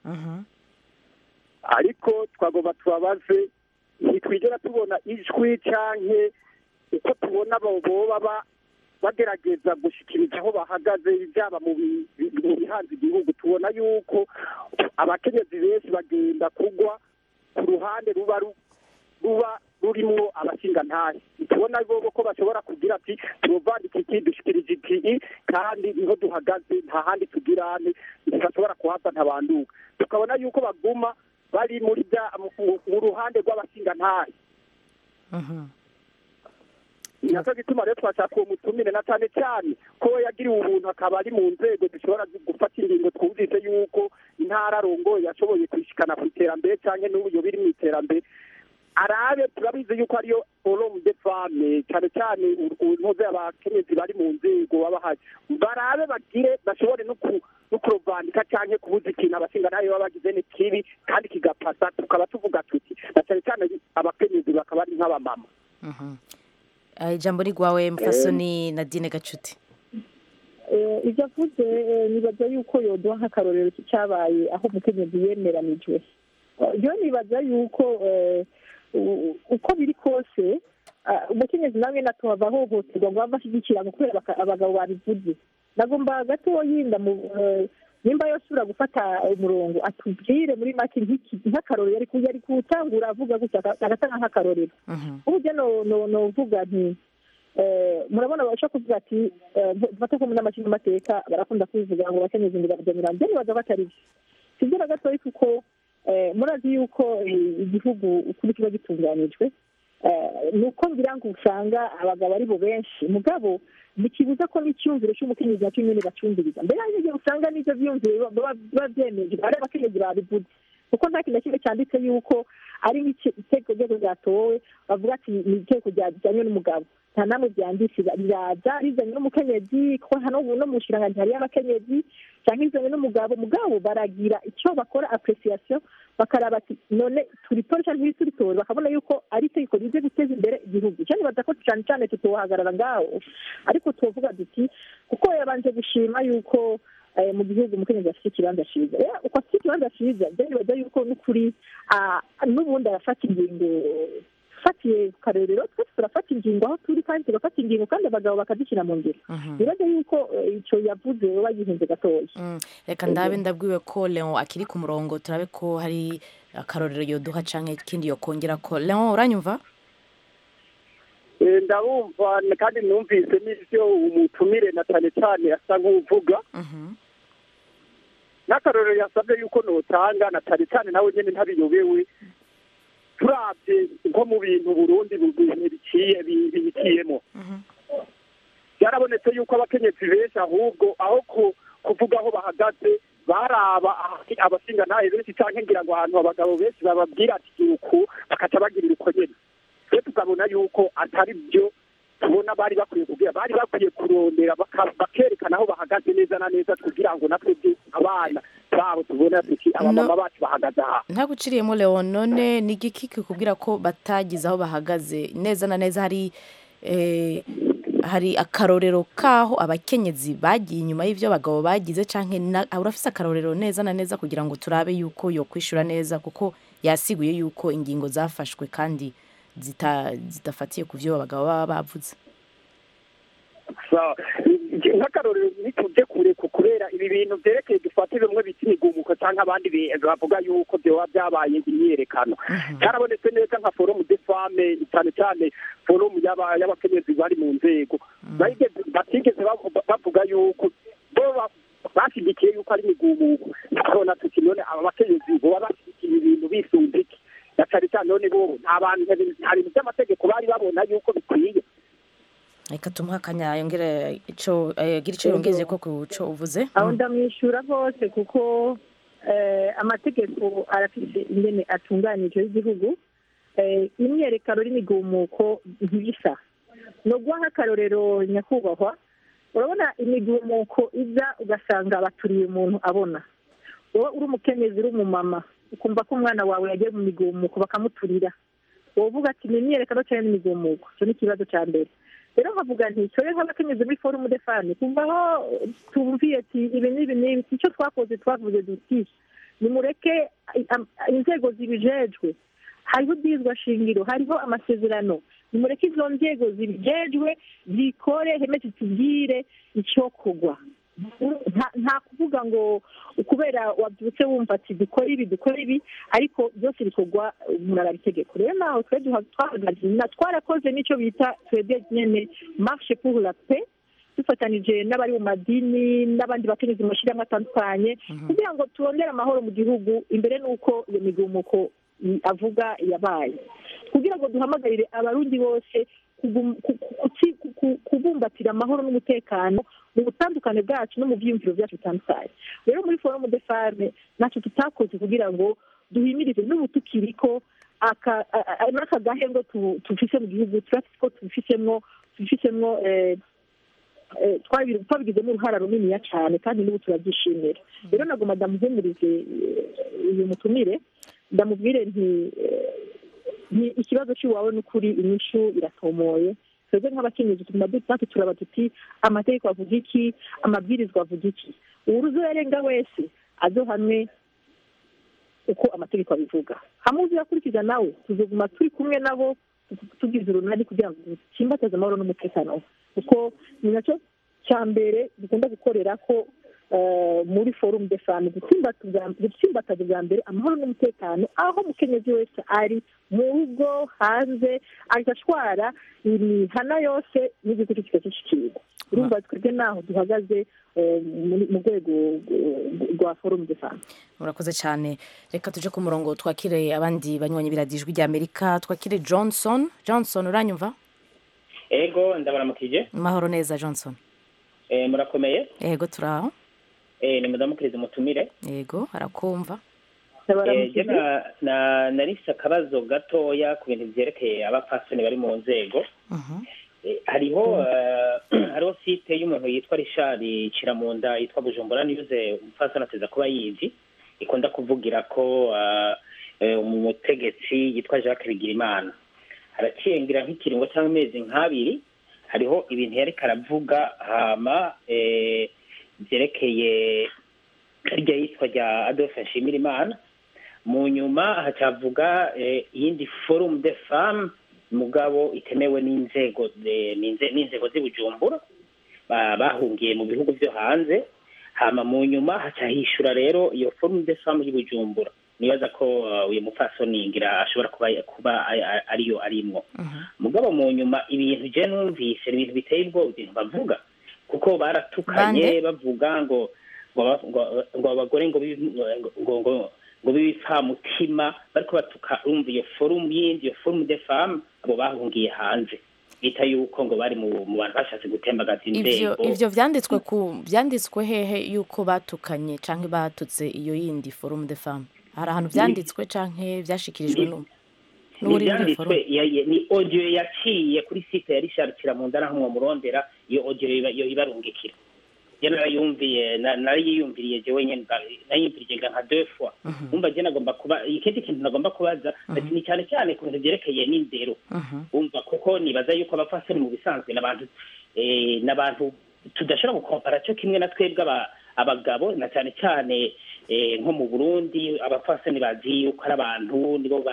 ariko twagomba tubabaze ntitwigera tubona ijwi canke uko tubona boba bagerageza gushikiriza aho bahagaze byaba mu bihanze igihugu tubona yuko abakenyezi benshi bagenda kugwa ku ruhande ruba rurimwo abashingantahe tubona bo ko bashobora kugira ati tubandike iki dushikirije iki kandi niho duhagaze nta handi tugirane tudashobora kuhava ntabanduka tukabona yuko baguma bari mu ruhande rw'abashingantahe nacyo gituma rero twashaka uwo mutumire na cyane cyane ko yagiriwe ubuntu akaba ari mu nzego zishobora gufata ingingo twumvise yuko intara arongoye yashoboye kwishikana ku iterambere cyangwa n'uburyo biri mu iterambere arabe turabizi yuko ariyo forum de femme cyane cyane inkozi abakenyezi bari mu nzego babahari barabe bagire bashobore no kurobandika cyangwa kubuza ikintu abashingantahe baba bagize ni kibi kandi kigapasa tukaba tuvuga tuti na cyane cyane abakenyezi bakaba ari nk'abamama ijambo rigwawe mfasoni Nadine Gacuti ibyo avuze nibaza yuko yoduha nk'akarorero cyabaye aho umukenyezi yemeranijwe ryo nibaza yuko uko biri kose umukenyezi nawe natuhava ahohoterwa ngo ava ashyigikira kubera abagabo babivuze nagomba gato yinda nimba yosubira gufata umurongo atubwire muri make nk'akarorero yari kutangura avuga gutya agatanga nk'akarorero uburyo novuga nti murabona bashobora kuvuga ati dufate ko mu nama nshingamateka barakunda kubivuga ngo abakenyezi ngo barajyanira mbere nibaza ko atari byo sibyo na gatoya kuko murazi yuko igihugu ukuri kiba gitunganijwe ni uko ngira ngo usanga abagabo ari bo benshi mugabo ntikibuza ko n'icyumviro cy'umukenyezi nacyo nyine bacyumviriza mbere hari igihe usanga n'ibyo byumviro biba byemeje ari abakenyezi babivuze kuko nta kintu na kimwe cyanditse yuko ari nk'iteko rwego ryatowe bavuga ati ni iteko ryajyanye n'umugabo nta namwe byanditse riraza rizanye n'umukenyezi kuko hano no mu nshinganji hariyo abakenyezi cyangwa izanye n'umugabo mugabo baragira icyo bakora appreciation bakaraba ati none turitora cyangwa ntituritora bakabona yuko ari itegeko rize guteza imbere igihugu cyane baza ko cyane cyane tutohagarara ngaho ariko tuvuga duti kuko yabanje gushima yuko mu gihugu umukenyezi afite ikibanza cyiza uko afite ikibanza cyiza byo nibaza yuko n'ukuri n'ubundi arafata ingingo ufatiye karerero twese turafata ingingo aho turi kandi tugafata ingingo kandi abagabo bakazishyira mu ngiro bibaze yuko icyo yavuze baba yihenze gatoya reka ndabe ndabwiwe ko Leon akiri ku murongo turabe ko hari akarorero yoduha canke ikindi yokongera ko Leon uranyumva ndabumva kandi numvise n'ivyo umutumire na cyane cyane asa nk'uvuga n'akarorero yasabye yuko notanga na cyane cyane nawe nyene ntabiyobewe turabye nko mu bintu Burundi bihitiyemo byarabonetse yuko abakenyezi benshi ahubwo aho kuvuga aho bahagaze baraba abashinga ntahe benshi canke ngira ngo ahantu abagabo benshi bababwira ati uku bakaca bagirira uko nyene twe tukabona yuko atari byo tubona bari bakwiye kugira bari bakwiye kurondera bakerekana aho bahagaze neza na neza kugira ngo natwe abana babo tubona tuki abamama bacu bahagaze aha ntaguciriyemo Leon none ni igiki kikubwira ko batagize aho bahagaze neza na neza hari akarorero kaho abakenyezi bagiye inyuma y'ivyo abagabo bagize canke urafise akarorero neza na neza kugira ngo turabe yuko yo kwishura neza kuko yasiguye yuko ingingo zafashwe kandi zidafatiye ku vyo abagabo baba bavuze nk'akarorero nituje kure kubera ibi bintu vyerekeye dufate bimwe bita imigumuko canke abandi bavuga yuko vyoba vyabaye imyiyerekano carabonetse neza nka forum de femme cyane cyane forum y'abakenyezi bari mu nzego batigeze bavuga yuko bo bashyigikiye yuko ari imigumuko tukabona tuti none aba bakenyezi boba bashyigikiye ibintu bisunze iki na cyane cyane none bo nta bintu by'amategeko bari babona yuko bikwiye reka tumuha akanya yongere gira icyo yongeze ko ku cyo uvuze aho ndamwishyura hose kuko amategeko arafite ingene atunganije y'igihugu imyerekano n'imigumuko ntibisa no guha nk'akarorero nyakubahwa urabona imigumuko iza ugasanga baturiye umuntu abona wowe uri umukenyezi uri umumama ukumva ko umwana wawe yagiye mu migumuko bakamuturira wowe uvuga ati ni imyerekano cyangwa n'imigumuko icyo ni ikibazo cya mbere rero nkavuga nti cyo nk'abakenyezi muri forum de femme kumva aho tumviye ati ibi n'ibi icyo twavuze duti nimureke inzego zibijejwe hariho ubwirizwa shingiro hariho amasezerano nimureke izo nzego zibijejwe zikore heme zitubwire icyo kugwa nta kuvuga ngo kubera wabyutse wumva ati dukora ibi ariko byose bikorwa muraraba itegeko rero naho twe twarakoze n'icyo bita twebwe nyene marche pour la paix dufatanije n'abari mu madini n'abandi bakenyezi mu mashyirahamwe atandukanye kugira ngo turondere amahoro mu gihugu imbere n'uko iyo migumuko avuga yabaye kugira ngo duhamagarire abarundi bose kubumbatira amahoro n'umutekano mu butandukane bwacu no mu byiyumviro byacu bitandukanye rero muri forum de femme ntacyo tutakoze kugira ngo duhimirize n'ubu tukiriko n'aka gahengo tufise mu gihugu turafise ko tubifisemo twabigizemo uruhara runiniya cyane kandi n'ubu turabyishimira rero nagomba ndamuhumurize uyu mutumire ndamubwire nti ikibazo cy'iwawe n'ukuri inyishu iratomoye twebwe nk'abakenyezi natwe turaba tuti amategeko avuga iki amabwirizwa avuga iki uwuruzo yarenga wese azohamwe uko amategeko abivuga hamwe uzakurikiza nawe tuzoguma turi kumwe nabo tugize urunani kugira ngo dutsimbataze amahoro n'umutekano kuko ni nacyo cya mbere dukunda gukorera ko muri forum de femme gutsimbataza bwa mbere amahoro n'umutekano aho umukenyezi wese ari mu rugo hanze agashwara imihana yose n'igihugu kikashyikirwa urumva twebwe naho duhagaze mu rwego rwa forum de femme murakoze cyane reka tuje ku murongo twakire abandi banywanyi biradijwi rya Amerika twakire Johnson uranyumva ego ndabaramukije mahoro neza Johnson murakomeye ego turaho ni mudamukiriza umutumire yego arakumva narifise akabazo gatoya ku bintu vyerekeye abapfasoni bari mu nzego hariho site y'umuntu yitwa Richard Kiramunda yitwa Bujumbura News umupfasoni ateza kuba yizi ikunda kuvugira ko umutegetsi yitwa Jacques Bigirimana haraciyengira nk'ikiringo cy'amezi nk'abiri hariho ibintu yariko aravuga hama vyerekeye irya yitwa rya Adolphe Nshimirimana mu nyuma hacavuga iyindi forum de femme mugabo itemewe n'inzego z'i Bujumbura bahungiye mu bihugu byo hanze. Hama mu nyuma haca hishura rero iyo forume de femme y'i Bujumbura, nibaza ko uyu mupfasoni ngira ashobora kuba ariyo arimwo. Mugabo mu nyuma ibintu je numvise ibintu biteye ubwoba ibintu bavuga, kuko baratukanye bavuga ngo abagore ngo b'ibipfamutima bariko batuka urumva iyo forume de femme abo bahungiye hanze, bita yuko ngo bari mu bantu bashatse gutembagaza inzego. Ivyo vyanditswe hehe yuko batukanye canke batutse iyo yindi forume de femme? Hari ahantu vyanditswe canke vyashikirijwe n'uri muri forume? Ni audio yaciye kuri site ya Richard Kiramunda naho mwomurondera iyo audio ibarungikira. Narayumviye nariyumviriye je wenyene nayumvirije nka 2 fois. Umva je nagomba kuba ikindi kintu nagomba kubaza ati ni cyane cyane ku bintu byerekeye n'indero. Umva kuko nibaza yuko abafasoni mu bisanzwe n'abantu tudashobora gukompara cyo kimwe na twebwe abagabo, na cyane cyane nko mu Burundi abafasoni bazi yuko ari abantu nibo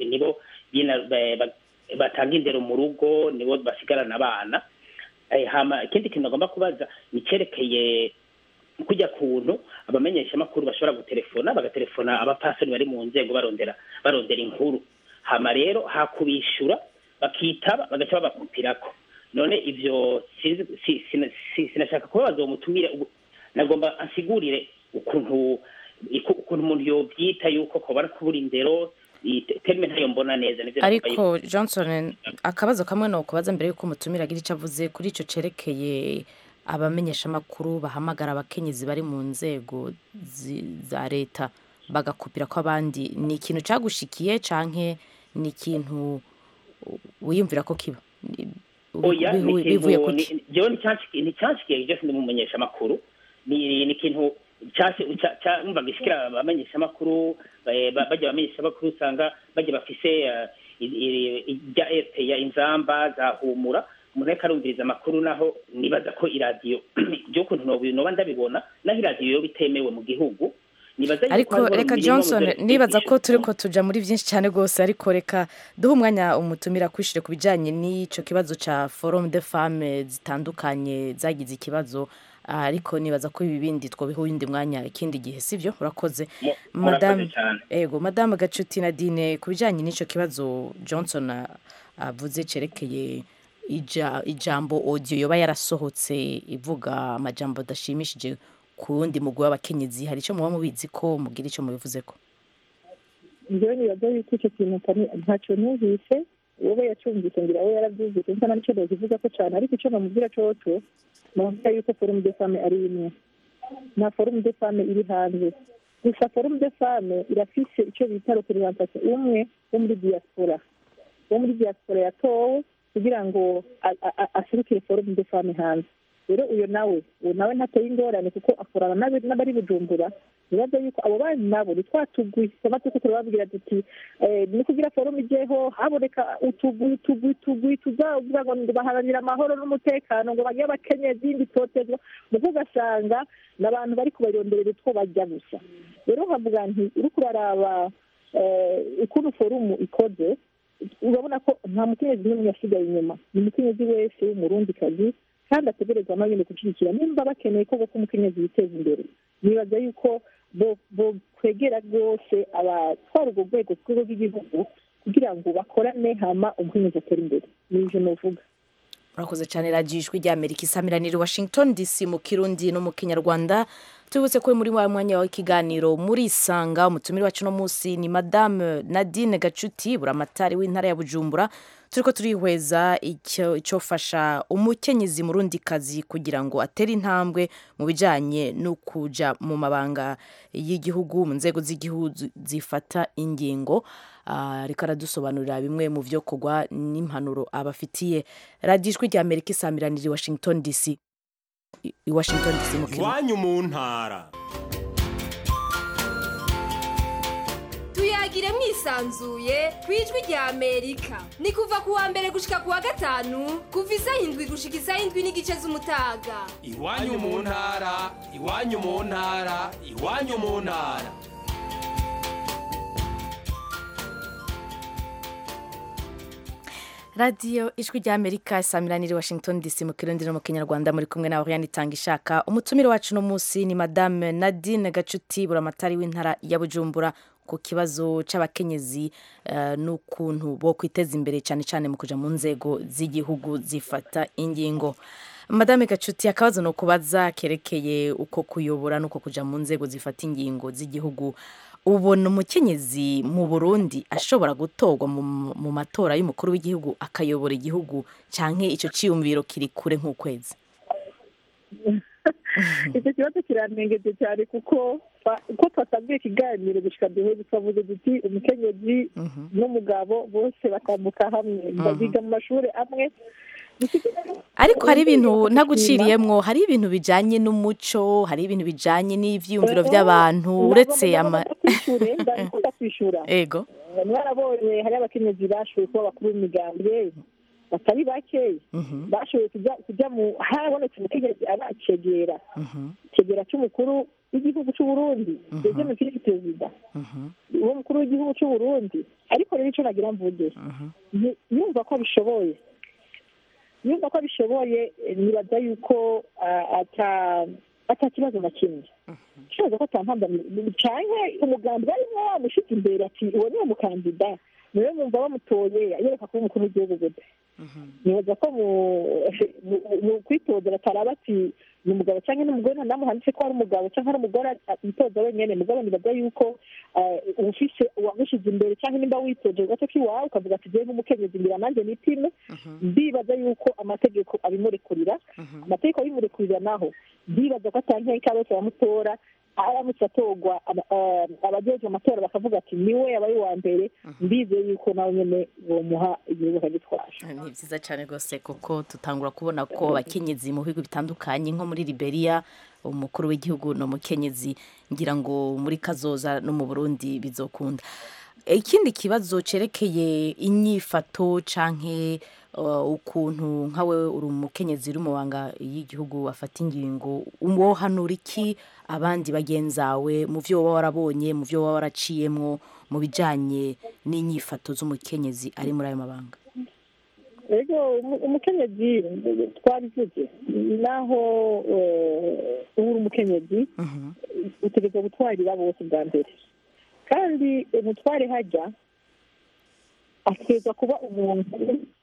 batanga indero mu rugo, nibo basigarana abana. Hama ikindi kintu nagomba kubaza nicerekeye kujya kuntu abamenyesha makuru bashobora bagatelefona abapasoni bari mu nzego barondera inkuru, hama rero hakubishura bakitaba bagaca babakupirako. None ivyo sinashaka kubabaza uwo mutumire, nagomba ansigurire ukuntu umuntu yobyita yuko ko bari kubura indero terme ntayo mbona neza. Ariko Johnson, akabazo kamwe no kubaza mbere yuko umutumira agira icyo avuze kuri ico cerekeye abamenyesha makuru bahamagara abakenyezi bari mu nzego za leta bagakupira ko abandi, ni ikintu cagushikiye canke ni ikintu wiyumvira ko kiba? Oya, bivuye kuki? Jewe ni cyanshikiye je ndi mumenyesha makuru, ni ikintu umva gishikira abamenyesha makuru bajya bamenyesha makuru usanga bajya bafise ijya ya inzamba za humura, umuntu ariko arumviriza amakuru, naho nibaza ko iradiyo byo kuntu noba ndabibona naho iradiyo yo bitemewe mu gihugu. Ariko reka Johnson, nibaza ko turiko tuja muri byinshi cyane gose, ariko reka duha umwanya umutumira kwishire ku bijanye n'ico kibazo ca forum de femme zitandukanye zagize ikibazo, ariko nibaza ko ibi bindi twobiha uwindi mwanya ikindi gihe, sivyo? Urakoze Madame Gacuti Nadine, ku bijanye n'ico kibazo Johnson avuze cerekeye ijambo audio yoba yarasohotse ivuga amajambo adashimishije ku wundi mugwi w'abakenyezi, hari icyo muba mubizi ko mugira icyo mubivuzeko? Njyewe nibaza yuko icyo kintu ntacyo numvise, wowe yacumvise ngira we yarabyumvise, nta n'icyo ndakivuga ko cyane, ariko icyo namubwira coco namubwira yuko forum de femme ari imwe, nta forum de femme iri hanze. Gusa forum de femme irafise icyo bita representation umwe wo muri diaspora yatowe kugira ngo aserukire forum de femme hanze. Rero uyo nawe ntateye ingorane kuko akorana n'abari Bujumbura. Nibaza yuko abo bandi nabo nitwatugwi tuko turababwira tuti ni kugira forum ijeho haboneka utugwi tuzavuga ngo baharanira amahoro n'umutekano ngo bagiye abakenyezi nditotezwa, muko ugasanga n'abantu bari kubaronderera utwo bajya gusa. Rero havuga nti uri kuraraba ukuntu forum ikoze, urabona ko nta mukenyezi n'umwe yasigaye inyuma, ni umukenyezi wese w'umurundikazi kandi ategerezwa nawe nyine gushyigikira nimba bakeneye ko umukenyezi yiteza imbere. Nibaza yuko bo kwegera rwose abatwara urwo rwego rw'igihugu kugira ngo bakorane hama umukenyezi atera imbere, n'ivyo novuga. Urakoze cyane. Radio Ijwi ry'Amerika isamiraniye Washington DC mu Kirundi no mu Kinyarwanda. Tubutse ko muri wa mwanya wa ikiganiro muri Isanga, umutumire wacu no munsi ni Madame Nadine Gacuti, buramatari w'intara ya Bujumbura. Turiko turihweza icyo fasha umukenyezi murundi kazi kugira ngo atere intambwe mu bijanye no kuja mu mabanga y'igihugu, mu nzego z'igihugu zifata ingingo. Reka aradusobanurira bimwe mu byo kugwa n'impanuro abafitiye. Radio Ijwi ry'Amerika isamiraniye Washington DC. Washington DC mu Kirundi. Wanyu mu ntara. Tuyagire mwisanzuye kwijwi rya Amerika. Ni kuva kuwa mbere gushika kuwa gatanu, kuva isaha 7 gushika isaha 7 n'igice z'umutaga. Iwanyu mu ntara, iwanyu mu ntara, iwanyu mu ntara. radiyo ijwi rya amerika samiranire washington dc mu kirundi no mu kinyarwanda muri kumwe na Oriane Itangishaka. Umutumire wacu no munsi ni madame Nadine Gacuti buramatari w'intara ya Bujumbura ku kibazo c'abakenyezi n'ukuntu bo kwiteza imbere cyane cyane mu kuja mu nzego z'igihugu zifata ingingo. Madame Gacuti, akabazo no kubaza kerekeye uko kuyobora nuko kuja mu nzego zifata ingingo z'igihugu. Ubona umukenyezi mu Burundi ashobora gutorwa mu matora y'umukuru w'igihugu akayobora igihugu canke ico ciyumviro kiri kure nk'ukwezi? Icyo kibazo kiranengeje cyane kuko uko twatangiye ikiganiro gushika duheze twavuze duti umukenyezi n'umugabo bose batambuka hamwe biga mu mashuri amwe, ariko hari ibintu naguciriyemwo, hari ibintu bijanye n'umuco, hari ibintu bijanye n'ivyiyumviro by'abantu uretse kwishura. Ego mwarabonye hari abakenyezi bashoboye kuba bakuru b'imigambi batari bakeya, bashoboye kujya mu harabonetse umukenyezi abacegera cegera cy'umukuru w'igihugu cy'u Burundi ndetse mu kindi perezida uwo mukuru w'igihugu cy'u Burundi. Ariko rero ico nagira mvuge yumva ko bishoboye, yumva ko bishoboye, nibaza yuko ata kibazo na kimwe kibazo ko atampambamye canke umugambi barimo wamushitse imbere ati uwo niwe mukandida niwe mwumva bamutoye yereka kuba umukuru w'igihugu gute. nibaza ko mu kwitoza bataraba ati ni umugabo cyangwa n'umugore ntamuhanditse ko ari umugabo cyangwa ari umugore yitoza wenyine. mugabo nibaza yuko ufise uwamushize imbere cyangwa nimba witoje gato k'iwawe ukavuga ati jewe nk'umukenyezi ngira nanjye nipime, ndibaza yuko amategeko abimurekurira. amategeko abimurekurira naho ndibaza ko atankeka bose bamutora aramutse atorwa abajejwe amatora bakavuga ati niwe yabaye uwa mbere, mbizeye yuko nawe nyene bomuha igihugu akagitwara. Ni vyiza cyane rwose kuko tutangura kubona ko abakenyezi mu bihugu bitandukanye nko muri Liberia umukuru w'igihugu no mukenyezi, ngira ngo muri kazoza no mu Burundi bizokunda. Ikindi kibazo cerekeye inyifato canke ukuntu nkawe uri umukenyezi uri mu banga y'igihugu afata ingingo, wohanura iki abandi bagenzawe mu vyo waba warabonye, mu vyo waba waraciyemwo mu bijanye n'inyifato z'umukenyezi ari muri ayo mabanga? Ego umukenyezi twabivuze naho uri umukenyezi utegerezwa gutwarira bose bwa mbere, kandi umutware hajya ategerezwa kuba umuntu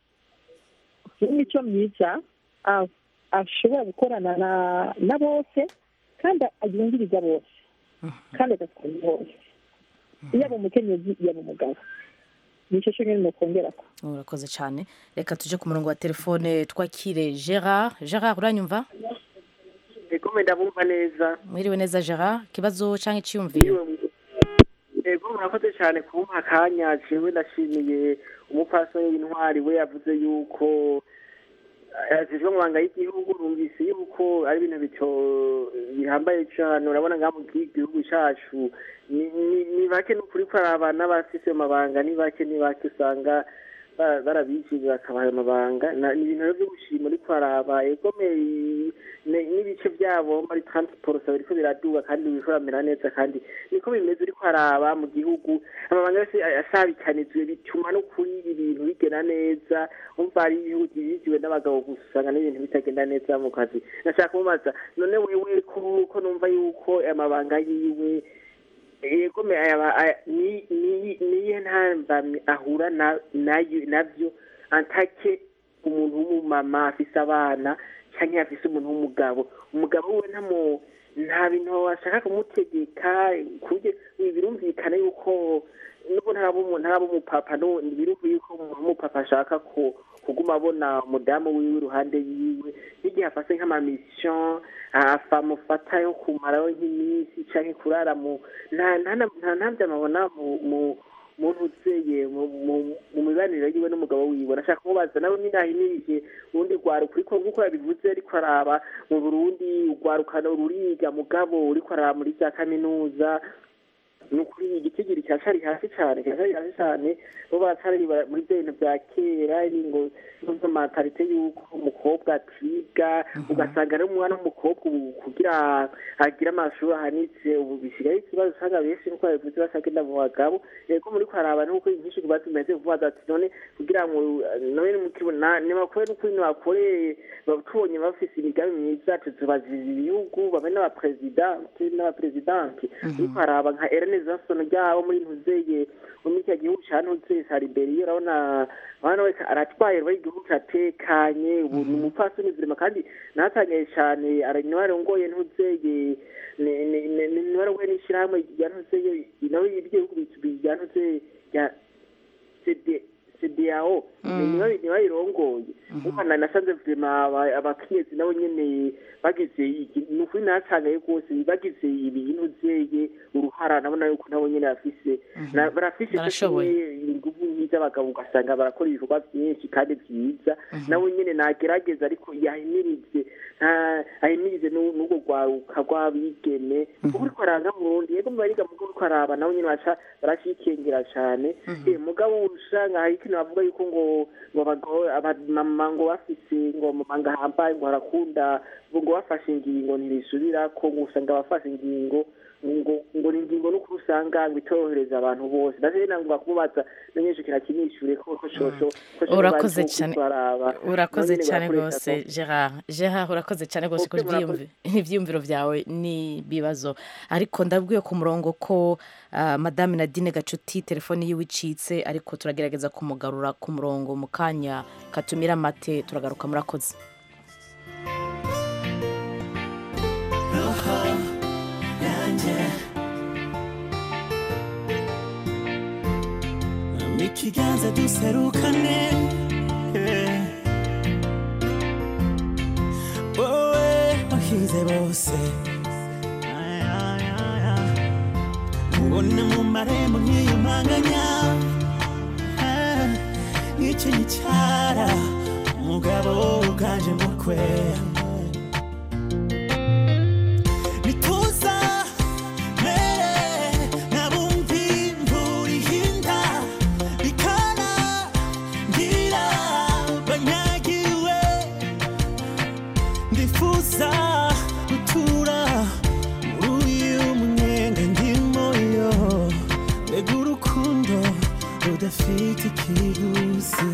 w'imico myiza ashobora gukorana na bose kandi ayumviriza bose kandi agatwara bose, yaba umukenyezi yaba umugabo. nicyo cyo nyine nokongera ko. Urakoze cyane. Reka tuje ku murongo wa telefone twakire Gerard. Gerard uranyumva? Ego ndabumva neza. Mwiriwe neza Gerard, kibazo canke ciyumviro? Ego murakoze cyane kumpa akanya. Jewe ndashimiye umupfasoni w'intwari we yavuze yuko ajejwe mu banga y'igihugu, rumvise yuko ari ibintu bihambaye cyane. Urabona ngaho mu gihugu cyacu ni bake n'ukuri ko abana bafise amabanga, ni bake usanga barabishije bakabaha amabanga. Ni ibintu byo gushima ariko arabaye komeye n'ibice byabo muri transport biriko biraduga kandi biforamira neza, kandi niko bimeze uriko araba mu gihugu. Amabanga yose asabikanizwe bituma n'ukuri ibintu bigenda neza. Umva ari ibihugu biziwe n'abagabo gusanga n'ibintu bitagenda neza mu kazi. Nashaka kumubaza none wewe ko numva yuko amabanga yiwe yego niye ntambamye ahura navyo antake umuntu w'umumama afise abana canke afise umuntu w'umugabo. Umugabo we nta bintu ashaka kumutegeka kuje birumvikana yuko nubwo ntaraba umupapa birumvikana yuko umupapa ashaka kuguma abona umudamu wiwe iruhande yiwe, n'igihe afase nk'amamission afamufata yo kumaraho nk'iminsi canke kurara nta ntambwe amabona mu ntuzeye mu mibanire yiwe n'umugabo wiwe. Nashaka kumubaza nawe ninahimirije urundi rwaruka uriko nk'uko yabivuze ariko araba mu Burundi urwarukano ruriga mugabo uriko araba muri za kaminuza ni ukuri igitigiri kiracari hasi cyane bo baracari muri bya bintu bya kera ngo mentalite y'uko umukobwa atiga ugasanga ari umwana w'umukobwa kugira agire amashuri ahanitse ubu bisigaye ikibazo usanga benshi nk'uko babivuze basagenda mu bagabo yego muri kwaraba nuko inyinshi kubatumeze vuba ati none kugira ngo none mukibona nibakore n'ukuri nibakore batubonye bafise imigambi myiza tuzubaziza ibihugu babe n'abapresidenti muri kwaraba nka Ellen Johnson ryabo muri ntuzeye muri cya gihugu cya ntuzeye sa Liberia urabona abana we aratwaye bari igihugu cyatekanye ubu ni umupfasoni zirema kandi natangaye cyane aranyorongoye ntuzeye niwara we n'ishyirahamwe rya ntuzeye nawe iby'igihugu bya ntuzeye ya CDAO niba irongoye umwana nasanze vima abakenyezi nabo nyene bagize nukuri natangaye rwose bagize ibintu zeye uruhara nabona yuko nabo nyene barafise inguvu nyiza abagabo ugasanga barakora ibikorwa byinshi kandi byiza nabo nyene nagerageza ariko ahimirize n'ubwo rwaruka rw'abigeme kuko uriko aranga mu Burundi yego bariga mu riko araba nabo nyene barashikengera cane mugabo usanga hari ikintu bavuga yuko ngo abamama ngo bafise ngo mumanga hambaye ngo harakunda ngo bafashe ingingo ntibisubira ko ngo usanga bafashe ingingo ngo ni ingingo no kurusanga ngo itorohereza abantu bose ndase nango bakubaza n'nyinshi kirakinishure ko shosho urakoze cyane rwose Gerard urakoze cyane rwose ko ibyiyumviro byawe ni bibazo ariko ndabwiye ku murongo ko Madame Nadine Gacuti telefone yiwe icitse ariko turagerageza kumugarura ku murongo mu kanya katumira mate turagaruka murakoze ikiganza duserukane wowe wahize bose ubona mu marembo nk'iyumanganya nk'icyo gicara umugabo uganje mukwe bituza udafite ikiguzi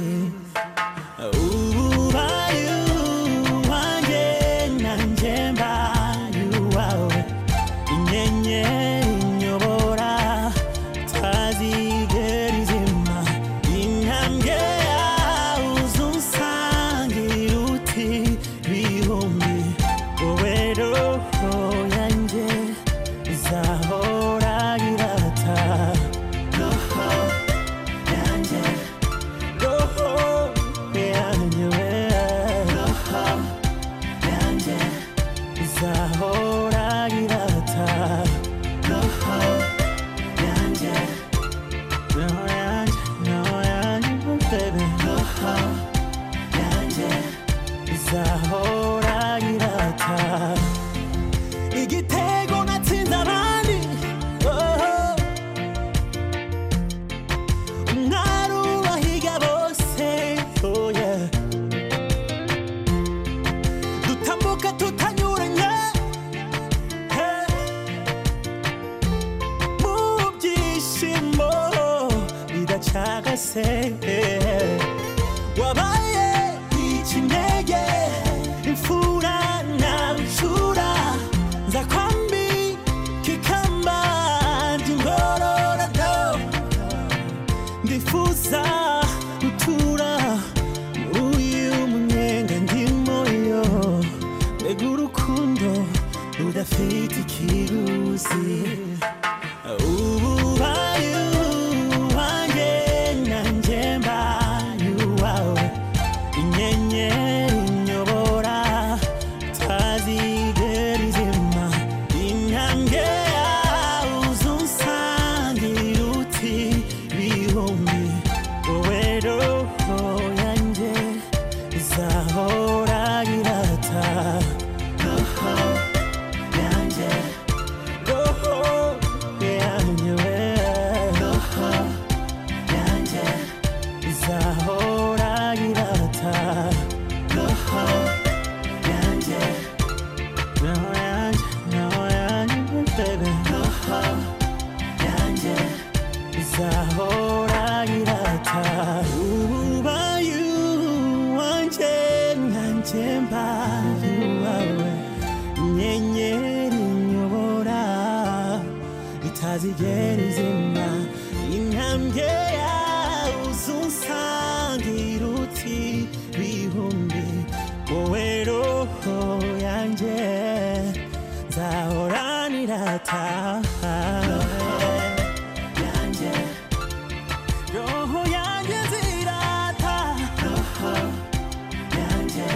ubaye wanjye nanjye mbaye uwawe inyenyeri inyobora tazigera izima intambwe yawe uzunsangira uti bihumbi wowe roho yanjye izahora irata igitego natsinze abandi umwari ubahiga bose dutambuka tutanyuranye mu byishimo bidacagase wabaye ikinege imfura nawe icura nza kwambi kikamba ngororado ndifuza gutura muri uyu munyenga ndimo yo mbega urukundo rudafite ikiguzi ubaye wanjye nanjye mbaye uwawe inyenyeri inyobora tazigera izima intambwe yawe uzunsangira uti bihumbi wowe roho yanjye izahora irata roho yanjye roho ntizigera izima intambwe yawe uzunsangira uti bihumbi wowe roho yanjye nzahoranira taha roho yanjye nzirata roho yanjye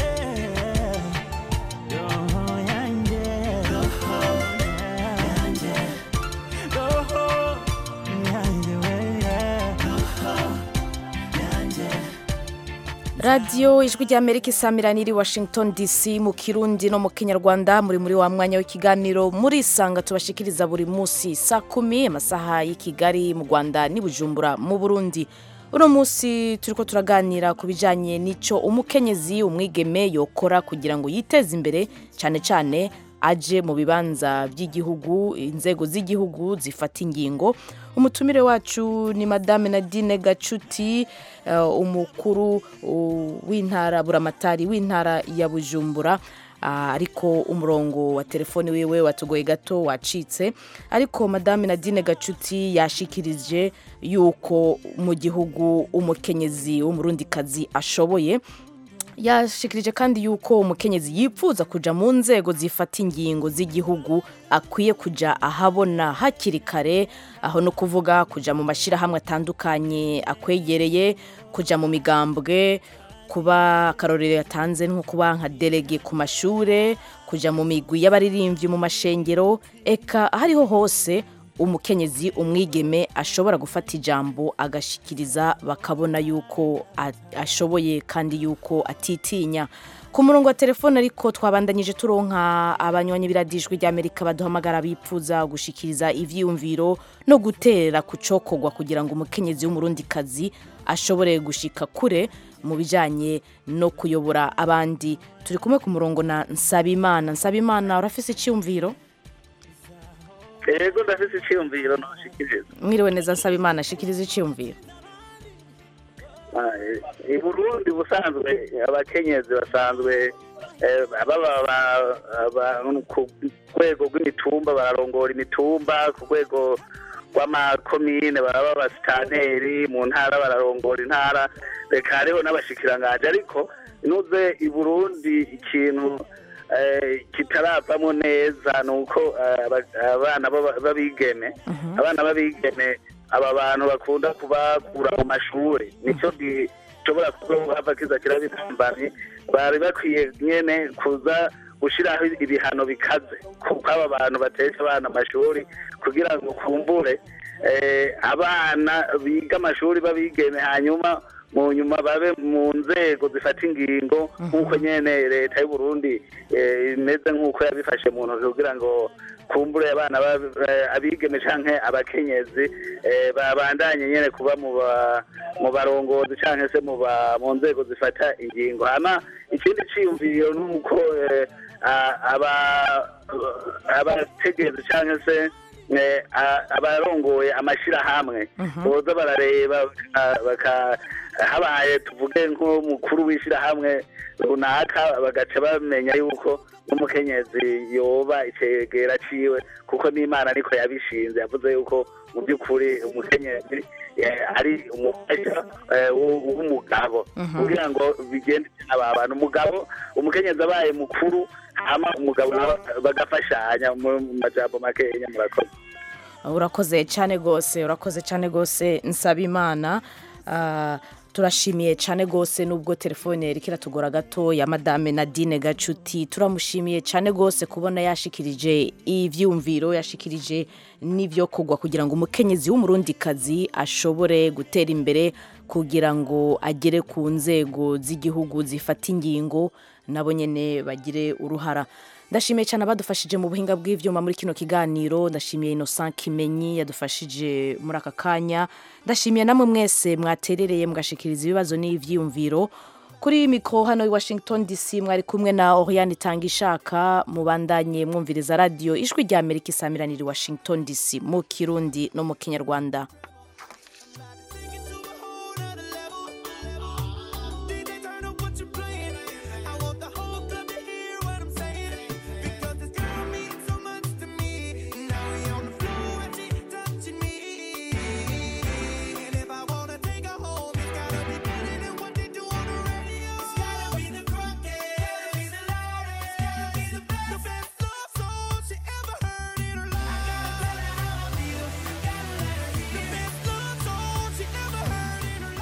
roho yanjye roho yanjye roho yanjye roho yanjye. radiyo ijwi ry'amerika isamiraniye i Washington DC mu kirundi no mu kinyarwanda muri wa mwanya w'ikiganiro muri isanga tubashikiriza buri munsi saa 10 amasaha y'i Kigali mu Rwanda n'i Bujumbura mu Burundi. Uno munsi turiko turaganira ku bijanye n'ico umukenyezi umwigeme yokora kugira ngo yiteze imbere cyane cyane aje mu bibanza by'igihugu inzego z'igihugu zifata ingingo. Umutumire wacu ni Madame Nadine Gacuti umukuru w'intara buramatari w'intara ya Bujumbura ariko umurongo wa telefone wiwe watugoye gato wacitse ariko Madame Nadine Gacuti yashikirije yuko mu gihugu umukenyezi w'umurundikazi ashoboye. Yashikirije kandi yuko umukenyezi yipfuza kuja mu nzego zifata ingingo z'igihugu akwiye kuja ahabona hakiri kare aho no kuvuga kuja mu mashirahamwe atandukanye akwegereye kuja mu migambwe kuba karorero yatanze nko kuba nka delege ku mashure kuja mu migwi y'abaririmbyi mu mashengero eka hariho hose umukenyezi umwigeme ashobora gufata ijambo agashikiriza bakabona yuko ashoboye kandi yuko atitinya. Ku murongo wa telefone ariko twabandanyije turonka abanywanyi biradijwe ry'Amerika baduhamagara bipfuza gushikiriza ivyiyumviro no gutera kucokogwa kugira ngo umukenyezi w'umurundikazi ashobore gushika kure mu bijanye no kuyobora abandi. Turi kumwe ku murongo na Nsabimana urafise icyumviro? Ego ndafise icyumviro noshikiriza. Mwiriwe neza Nsabimana shikiriza icyumviro. I Burundi busanzwe abakenyezi basanzwe ku rwego rw'imitumba bararongora imitumba ku rwego rw'amakomine baba abasitanteri mu ntara bararongora intara reka hariho n'abashikiranganje ariko nuze i Burundi ikintu kitaravamo neza nuko abana babigeme aba bantu bakunda kubakura mu mashuri nico gishobora kuba kiza kirabitambanye bari bakwiye nyene kuza gushiraho ibihano bikaze kuko aba bantu batesha abana amashuri kugira ngo kumbure abana biga amashuri babigeme hanyuma mu nyuma babe mu nzego zifata ingingo nk'uko nyene leta y'u Burundi imeze nk'uko yabifashe mu ntoki kugira ngo kumbure abana abigeme canke abakenyezi babandanye nyene kuba mu barongozi canke se mu nzego zifata ingingo. Hama ikindi ciyumviro nuko abategetsi canke se abarongoye amashirahamwe boza barareba habaye tuvuge nk'umukuru w'ishirahamwe runaka bagaca bamenya yuko n'umukenyezi yoba icegera ciwe kuko n'Imana niko yabishinze yavuze yuko mu by'ukuri umukenyezi ari umufasha w'umugabo kugira ngo bigende abantu umukenyezi abaye mukuru hama umugabo bagafashanya mu majambo makenya. Urakoze cyane gose Nsabimana. Turashimiye cyane gose nubwo telefone iri kiratugora gato ya Madame Nadine Gacuti turamushimiye cyane gose kubona yashikirije ivyumviro yashikirije n'ivyo kugwa kugira ngo umukenyezi w'umurundikazi ashobore gutera imbere kugira ngo agere ku nzego z'igihugu zifata ingingo nabo nyene bagire uruhara. Ndashimiye cyane abadufashije mu buhinga bw'ivyuma muri kino kiganiro. Ndashimiye Innocent Kimenyi yadufashije muri aka kanya. Ndashimiye namwe mwese mwaterereye mugashikiriza ibibazo n'ivyiyumviro. Kuri mikro hano i Washington DC mwari kumwe na Oriane Tangishaka. Mubandanye mwumviriza radio ijwi ry'Amerika isamiraniye i Washington DC mu Kirundi no mu Kinyarwanda.